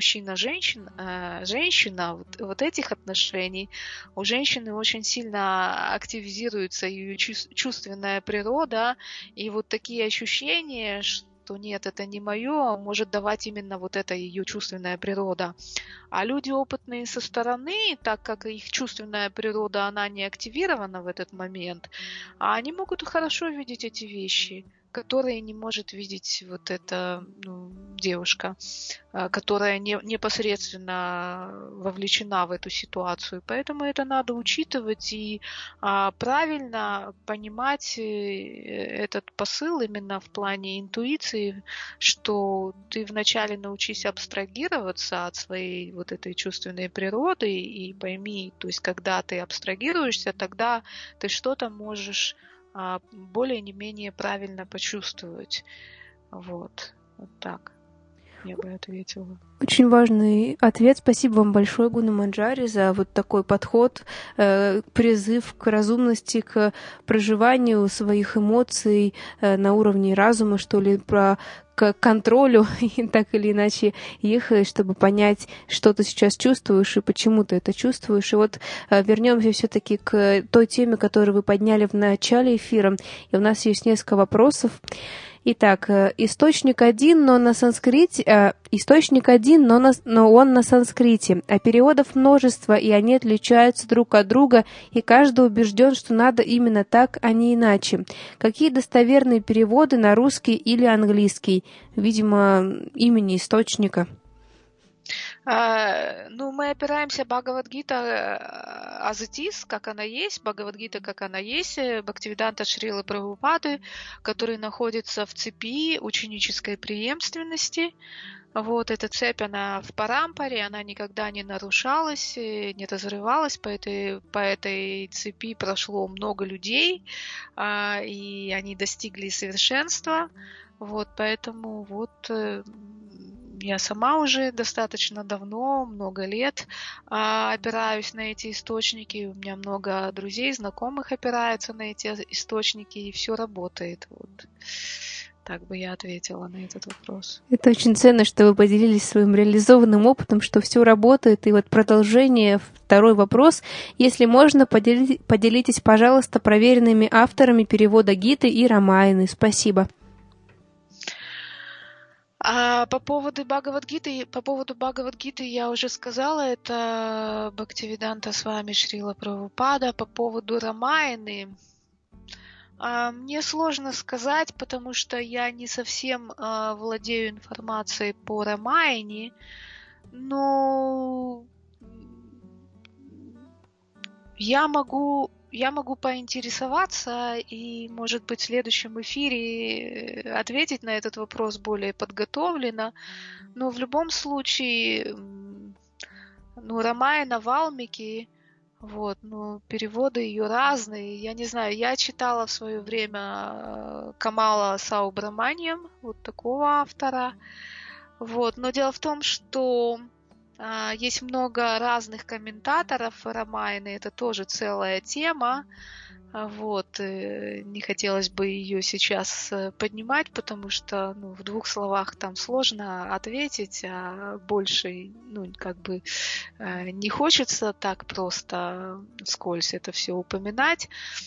женщина вот этих отношений у женщины очень сильно активизируется ее чувственная природа, и вот такие ощущения, что нет, это не мое, может давать именно вот эта ее чувственная природа. А люди опытные со стороны, так как их чувственная природа, она не активирована в этот момент, они могут хорошо видеть эти вещи, которые не может видеть вот эта девушка, которая непосредственно вовлечена в эту ситуацию. Поэтому это надо учитывать и правильно понимать этот посыл именно в плане интуиции, что ты вначале научись абстрагироваться от своей вот этой чувственной природы и пойми, то есть когда ты абстрагируешься, тогда ты что-то можешь более не менее правильно почувствовать. Вот так я бы ответила. Очень важный ответ. Спасибо вам большое, Гуна Манджари, за вот такой подход, призыв к разумности, к проживанию своих эмоций на уровне разума, что ли, к контролю, и так или иначе их, чтобы понять, что ты сейчас чувствуешь и почему ты это чувствуешь. И вот вернемся все-таки к той теме, которую вы подняли в начале эфира. И у нас есть несколько вопросов. Итак, источник один, но на санскрите, но он на санскрите, а переводов множество, и они отличаются друг от друга, и каждый убежден, что надо именно так, а не иначе. Какие достоверные переводы на русский или английский? Видимо, имени источника. Мы опираемся Бхагавад-гита Азатис, как она есть, Бхагавад-гита, как она есть, Бхактивиданта Шрилы Прабхупады, который находится в цепи ученической преемственности. Вот эта цепь, она в парампаре, она никогда не нарушалась, не разрывалась, по этой цепи прошло много людей, и они достигли совершенства. Вот, поэтому я сама уже достаточно давно, много лет опираюсь на эти источники. У меня много друзей, знакомых опираются на эти источники, и все работает. Вот. Так бы я ответила на этот вопрос. Это очень ценно, что вы поделились своим реализованным опытом, что все работает. И вот продолжение, второй вопрос. Если можно, поделитесь, пожалуйста, проверенными авторами перевода Гиты и Рамаяны. Спасибо. По поводу Бхагавад-гиты я уже сказала, это Бхактивиданта Свами Шрила Прабхупада. По поводу Рамаяны мне сложно сказать, потому что я не совсем владею информацией по Рамаяне, но я могу поинтересоваться и, может быть, в следующем эфире ответить на этот вопрос более подготовленно. Но в любом случае, Рамаяна Валмики, переводы ее разные. Я не знаю, я читала в свое время Камала Саубраманьям, вот такого автора. Но дело в том, что есть много разных комментаторов Рамаяны, это тоже целая тема. Не хотелось бы ее сейчас поднимать, потому что в двух словах там сложно ответить, а больше не хочется так просто вскользь это все упоминать.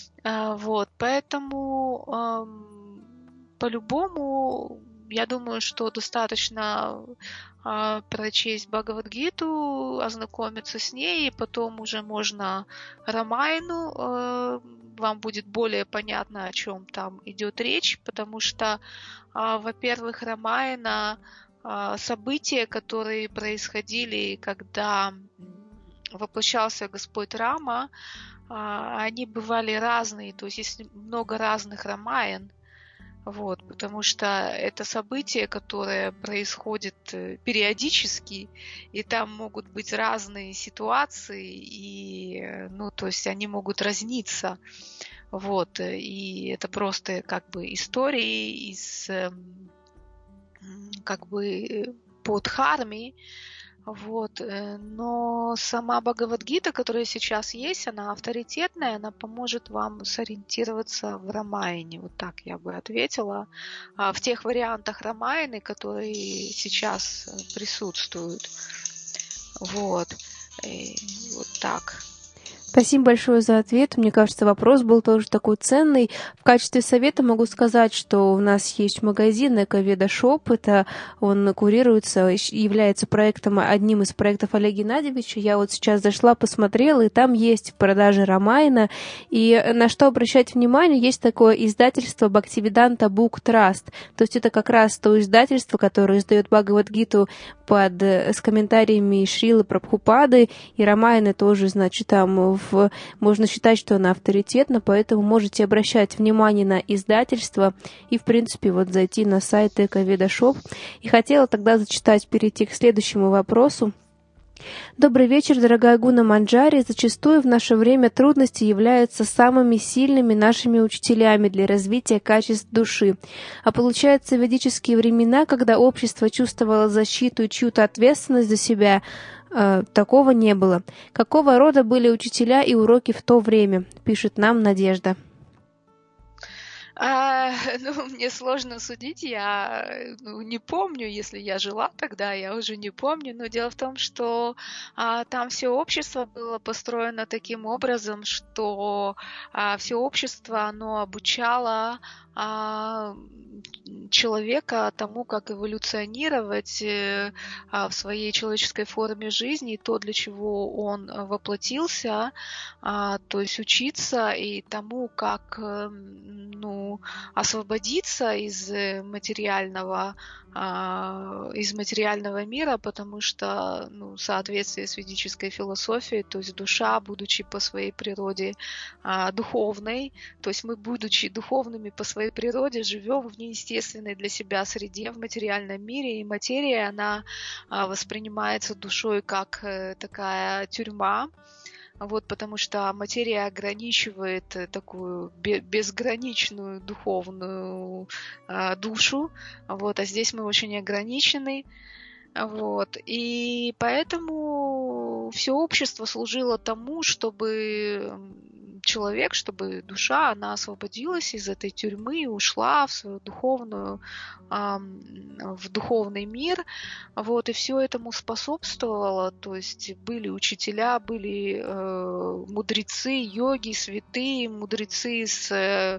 Поэтому по-любому я думаю, что достаточно прочесть Бхагавад-гиту, ознакомиться с ней, и потом уже можно Рамаяну. Вам будет более понятно, о чем там идет речь, потому что, во-первых, Рамаяна события, которые происходили, когда воплощался Господь Рама, они бывали разные, то есть есть много разных Рамаян. Потому что это событие, которое происходит периодически, и там могут быть разные ситуации, и, то есть они могут разниться. И это просто истории из по Дхарме. Вот. Но сама Бхагавад-гита, которая сейчас есть, она авторитетная, она поможет вам сориентироваться в Рамаяне. Вот так я бы ответила. В тех вариантах Рамаяны, которые сейчас присутствуют. Вот. И вот так. Спасибо большое за ответ. Мне кажется, вопрос был тоже такой ценный. В качестве совета могу сказать, что у нас есть магазин Эковеда Шоп. Это он курируется, является проектом, одним из проектов Олега Геннадьевича. Я вот сейчас зашла, посмотрела, и там есть в продаже Рамаяна. И на что обращать внимание, есть такое издательство Бхактивиданта Book Trust. То есть это как раз то издательство, которое издает Бхагавад-гиту с комментариями Шрилы Прабхупады, и Рамаяны тоже, значит, там можно считать, что она авторитетна, поэтому можете обращать внимание на издательство и, в принципе, вот зайти на сайт Эковеда Шоп. И хотела тогда перейти к следующему вопросу. Добрый вечер, дорогая Гуна Манджари. Зачастую в наше время трудности являются самыми сильными нашими учителями для развития качеств души. А получается, в ведические времена, когда общество чувствовало защиту и чью-то ответственность за себя, такого не было. Какого рода были учителя и уроки в то время? Пишет нам Надежда. Мне сложно судить, я не помню, если я жила тогда, я уже не помню, но дело в том, что там все общество было построено таким образом, что все общество, оно обучало человека тому, как эволюционировать в своей человеческой форме жизни, и то, для чего он воплотился, то есть учиться и тому, как освободиться из материального мира, потому что в соответствии с ведической философией, то есть душа, будучи по своей природе духовной, то есть мы, будучи духовными по своей природе, живем в неестественной для себя среде, в материальном мире, и материя, она воспринимается душой как такая тюрьма, вот, потому что материя ограничивает такую безграничную духовную душу, вот, а здесь мы очень ограничены, вот, и поэтому все общество служило тому, чтобы человек, чтобы душа, она освободилась из этой тюрьмы и ушла в свою в духовный мир, вот, и все этому способствовало, то есть были учителя, были мудрецы, йоги, святые, мудрецы с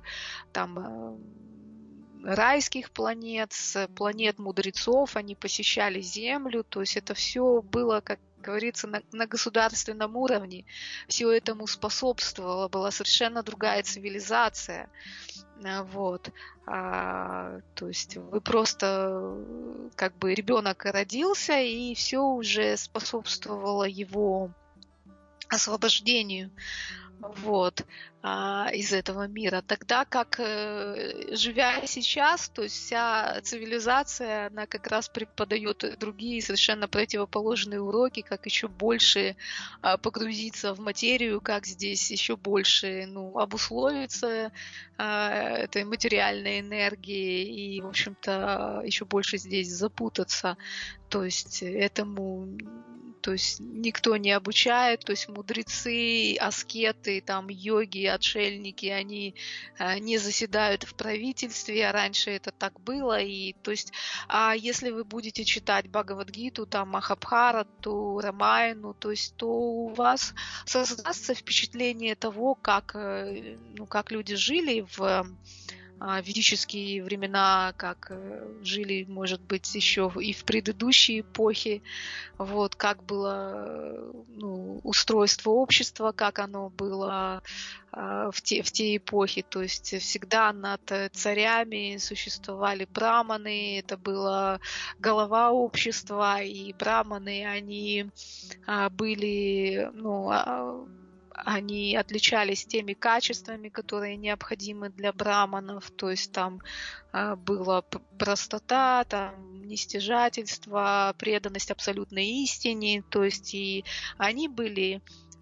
райских планет, с планет мудрецов, они посещали Землю, то есть это все было, как говорится, на государственном уровне, все этому способствовало, была совершенно другая цивилизация, вот, то есть вы просто, как бы, ребенок родился, и все уже способствовало его освобождению, вот, из этого мира. Тогда как, живя сейчас, то есть вся цивилизация, она как раз преподает другие совершенно противоположные уроки, как еще больше погрузиться в материю, как здесь еще больше обусловиться этой материальной энергией и, в общем-то, еще больше здесь запутаться. То есть этому... То есть никто не обучает, то есть мудрецы, аскеты, там, йоги, отшельники, они не заседают в правительстве, а раньше это так было. И, то есть, если вы будете читать Бхагавад-гиту, там, Махабхарату, Рамаяну, то есть, то у вас создастся впечатление того, как люди жили в ведические времена, как жили, может быть, еще и в предыдущей эпохе, вот, как было устройство общества, как оно было в те эпохи, то есть всегда над царями существовали браманы, это была голова общества, и браманы, они были, они отличались теми качествами, которые необходимы для браманов, то есть там была простота, там нестяжательство, преданность абсолютной истине, то есть и они были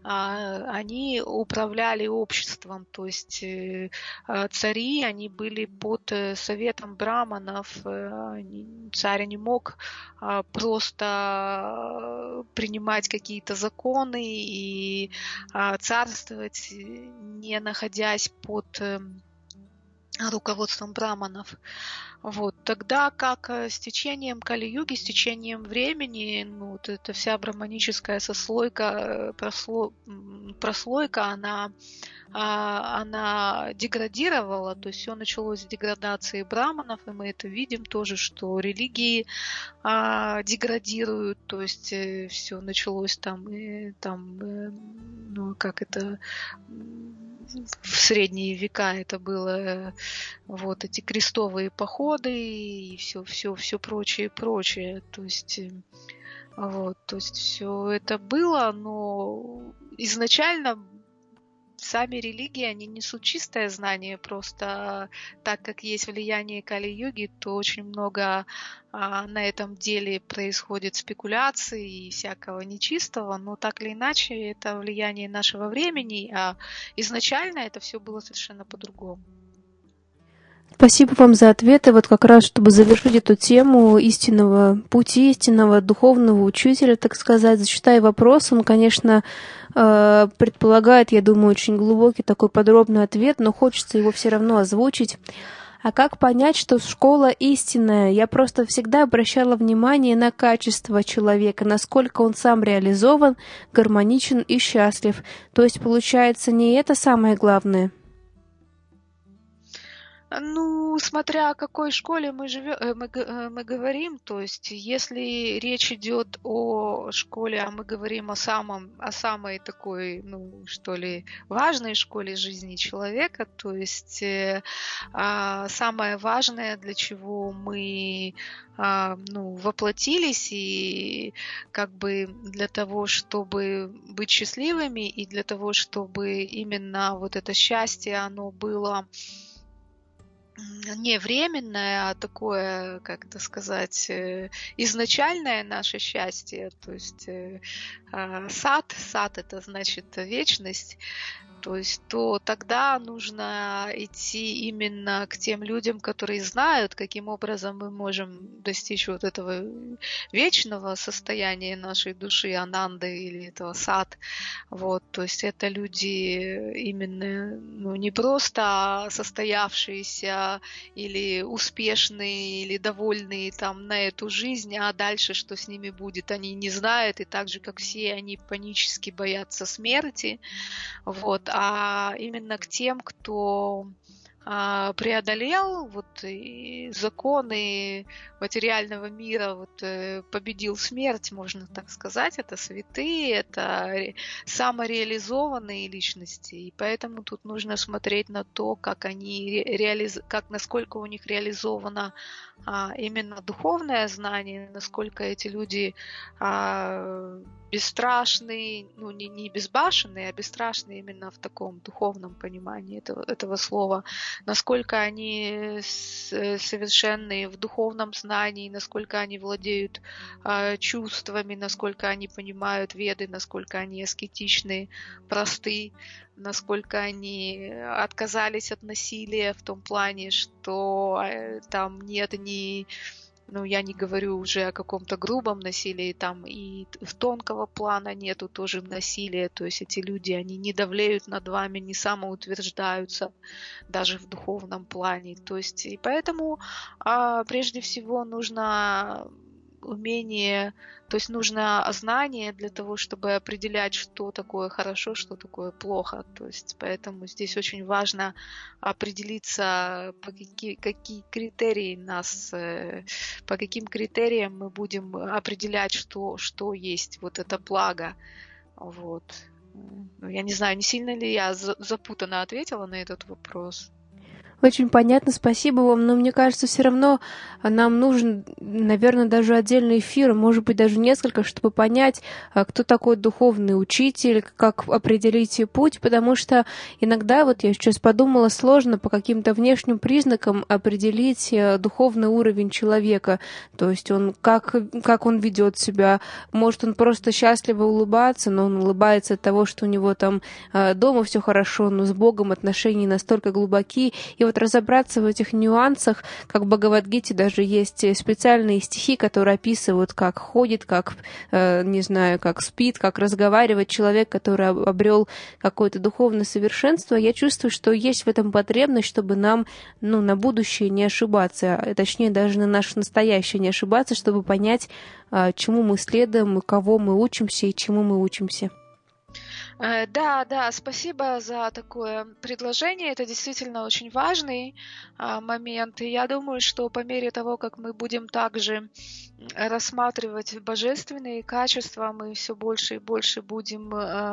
они управляли обществом, то есть цари, они были под советом браманов, царь не мог просто принимать какие-то законы и царствовать, не находясь под руководством браманов. Вот. Тогда как с течением Кали-юги, с течением времени, ну, вот эта вся браманическая прослойка, она деградировала, то есть все началось с деградации браманов, и мы это видим тоже, что религии деградируют, то есть все началось ну, как это в средние века это было, вот эти крестовые походы и все прочее. То есть все это было, но изначально сами религии, они несут чистое знание, просто так как есть влияние Кали-юги, то очень много на этом деле происходит спекуляций и всякого нечистого, но так или иначе это влияние нашего времени, а изначально это все было совершенно по-другому. Спасибо вам за ответы. Вот как раз, чтобы завершить эту тему истинного пути, истинного духовного учителя, так сказать, зачитаю вопрос. Он, конечно, предполагает, я думаю, очень глубокий такой подробный ответ, но хочется его все равно озвучить. А как понять, что школа истинная? Я просто всегда обращала внимание на качество человека, насколько он сам реализован, гармоничен и счастлив. То есть, получается, не это самое главное? Ну, смотря о какой школе мы говорим, то есть если речь идет о школе, а мы говорим о самой такой, ну, что ли, важной школе жизни человека, то есть самое важное, для чего мы воплотились, и как бы для того, чтобы быть счастливыми, и для того, чтобы именно вот это счастье, оно было не временное, а такое, как это сказать, изначальное наше счастье, то есть сад это значит вечность, то есть то тогда нужно идти именно к тем людям, которые знают, каким образом мы можем достичь вот этого вечного состояния нашей души, ананды или этого сад. Вот, то есть это люди именно, ну, не просто состоявшиеся или успешные, или довольные там на эту жизнь, а дальше что с ними будет, они не знают, и так же, как все, они панически боятся смерти. Вот, а именно к тем, кто преодолел вот и законы материального мира, вот победил смерть, можно так сказать, это святые, это самореализованные личности, и поэтому тут нужно смотреть на то, как они насколько у них реализовано именно духовное знание, насколько эти люди бесстрашные, ну не безбашенные, а бесстрашные именно в таком духовном понимании этого слова, насколько они совершенны в духовном знании, насколько они владеют чувствами, насколько они понимают веды, насколько они аскетичны, просты, насколько они отказались от насилия в том плане, что там нет ни... Ну, я не говорю уже о каком-то грубом насилии, там и в тонкого плана нету тоже насилия, то есть эти люди, они не давлеют над вами, не самоутверждаются даже в духовном плане, то есть и поэтому прежде всего нужно умение, то есть нужно знание для того, чтобы определять, что такое хорошо, что такое плохо. То есть поэтому здесь очень важно определиться, какие критерии по каким критериям мы будем определять, что есть вот это благо. Вот. Я не знаю, не сильно ли я запутанно ответила на этот вопрос. Очень понятно, спасибо вам, но мне кажется, все равно нам нужен, наверное, даже отдельный эфир, может быть, даже несколько, чтобы понять, кто такой духовный учитель, как определить путь, потому что иногда, вот я сейчас подумала, сложно по каким-то внешним признакам определить духовный уровень человека, то есть как он ведет себя, может, он просто счастливо улыбаться, но он улыбается от того, что у него там дома все хорошо, но с Богом отношения настолько глубоки, и вот разобраться в этих нюансах, как в Бхагавад-гите даже есть специальные стихи, которые описывают, как ходит, как, не знаю, как спит, как разговаривает человек, который обрел какое-то духовное совершенство. Я чувствую, что есть в этом потребность, чтобы нам, на будущее не ошибаться, точнее, даже на наше настоящее не ошибаться, чтобы понять, чему мы следуем, кого мы учимся и чему мы учимся. Да, спасибо за такое предложение. Это действительно очень важный момент. И я думаю, что по мере того, как мы будем также рассматривать божественные качества, мы все больше и больше будем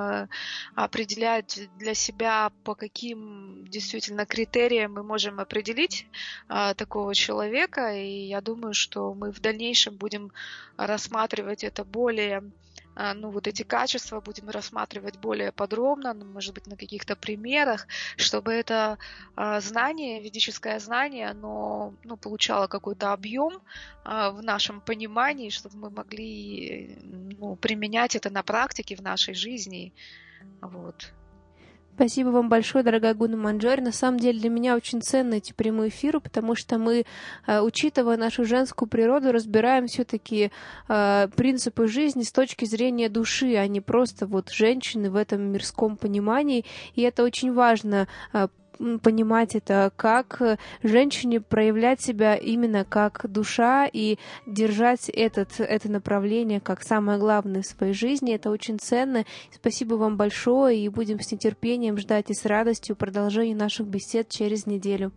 определять для себя, по каким действительно критериям мы можем определить такого человека. И я думаю, что мы в дальнейшем будем рассматривать это более вот эти качества будем рассматривать более подробно, может быть, на каких-то примерах, чтобы это знание, ведическое знание, оно получало какой-то объем в нашем понимании, чтобы мы могли применять это на практике в нашей жизни. Вот. Спасибо вам большое, дорогая Гуна Манджари. На самом деле для меня очень ценны эти прямые эфиры, потому что мы, учитывая нашу женскую природу, разбираем все-таки принципы жизни с точки зрения души, а не просто вот женщины в этом мирском понимании. И это очень важно понимать это, как женщине проявлять себя именно как душа и держать это направление как самое главное в своей жизни. Это очень ценно. Спасибо вам большое, и будем с нетерпением ждать и с радостью продолжения наших бесед через неделю.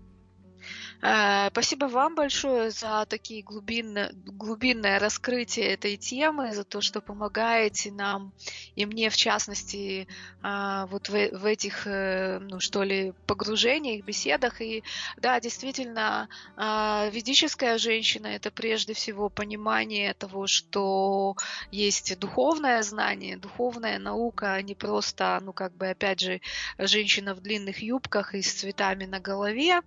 Спасибо вам большое за такие глубинное раскрытие этой темы, за то, что помогаете нам, и мне в частности, вот в этих, погружениях, беседах. И да, действительно, ведическая женщина — это прежде всего понимание того, что есть духовное знание, духовная наука, а не просто, опять же, женщина в длинных юбках и с цветами на голове.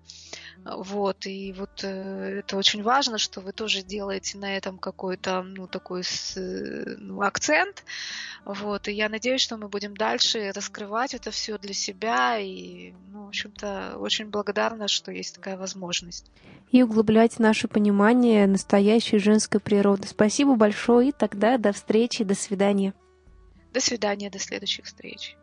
И это очень важно, что вы тоже делаете на этом какой-то, такой акцент. И я надеюсь, что мы будем дальше раскрывать это все для себя. И, в общем-то, очень благодарна, что есть такая возможность. И углублять наше понимание настоящей женской природы. Спасибо большое, и тогда до встречи, до свидания. До свидания, до следующих встреч.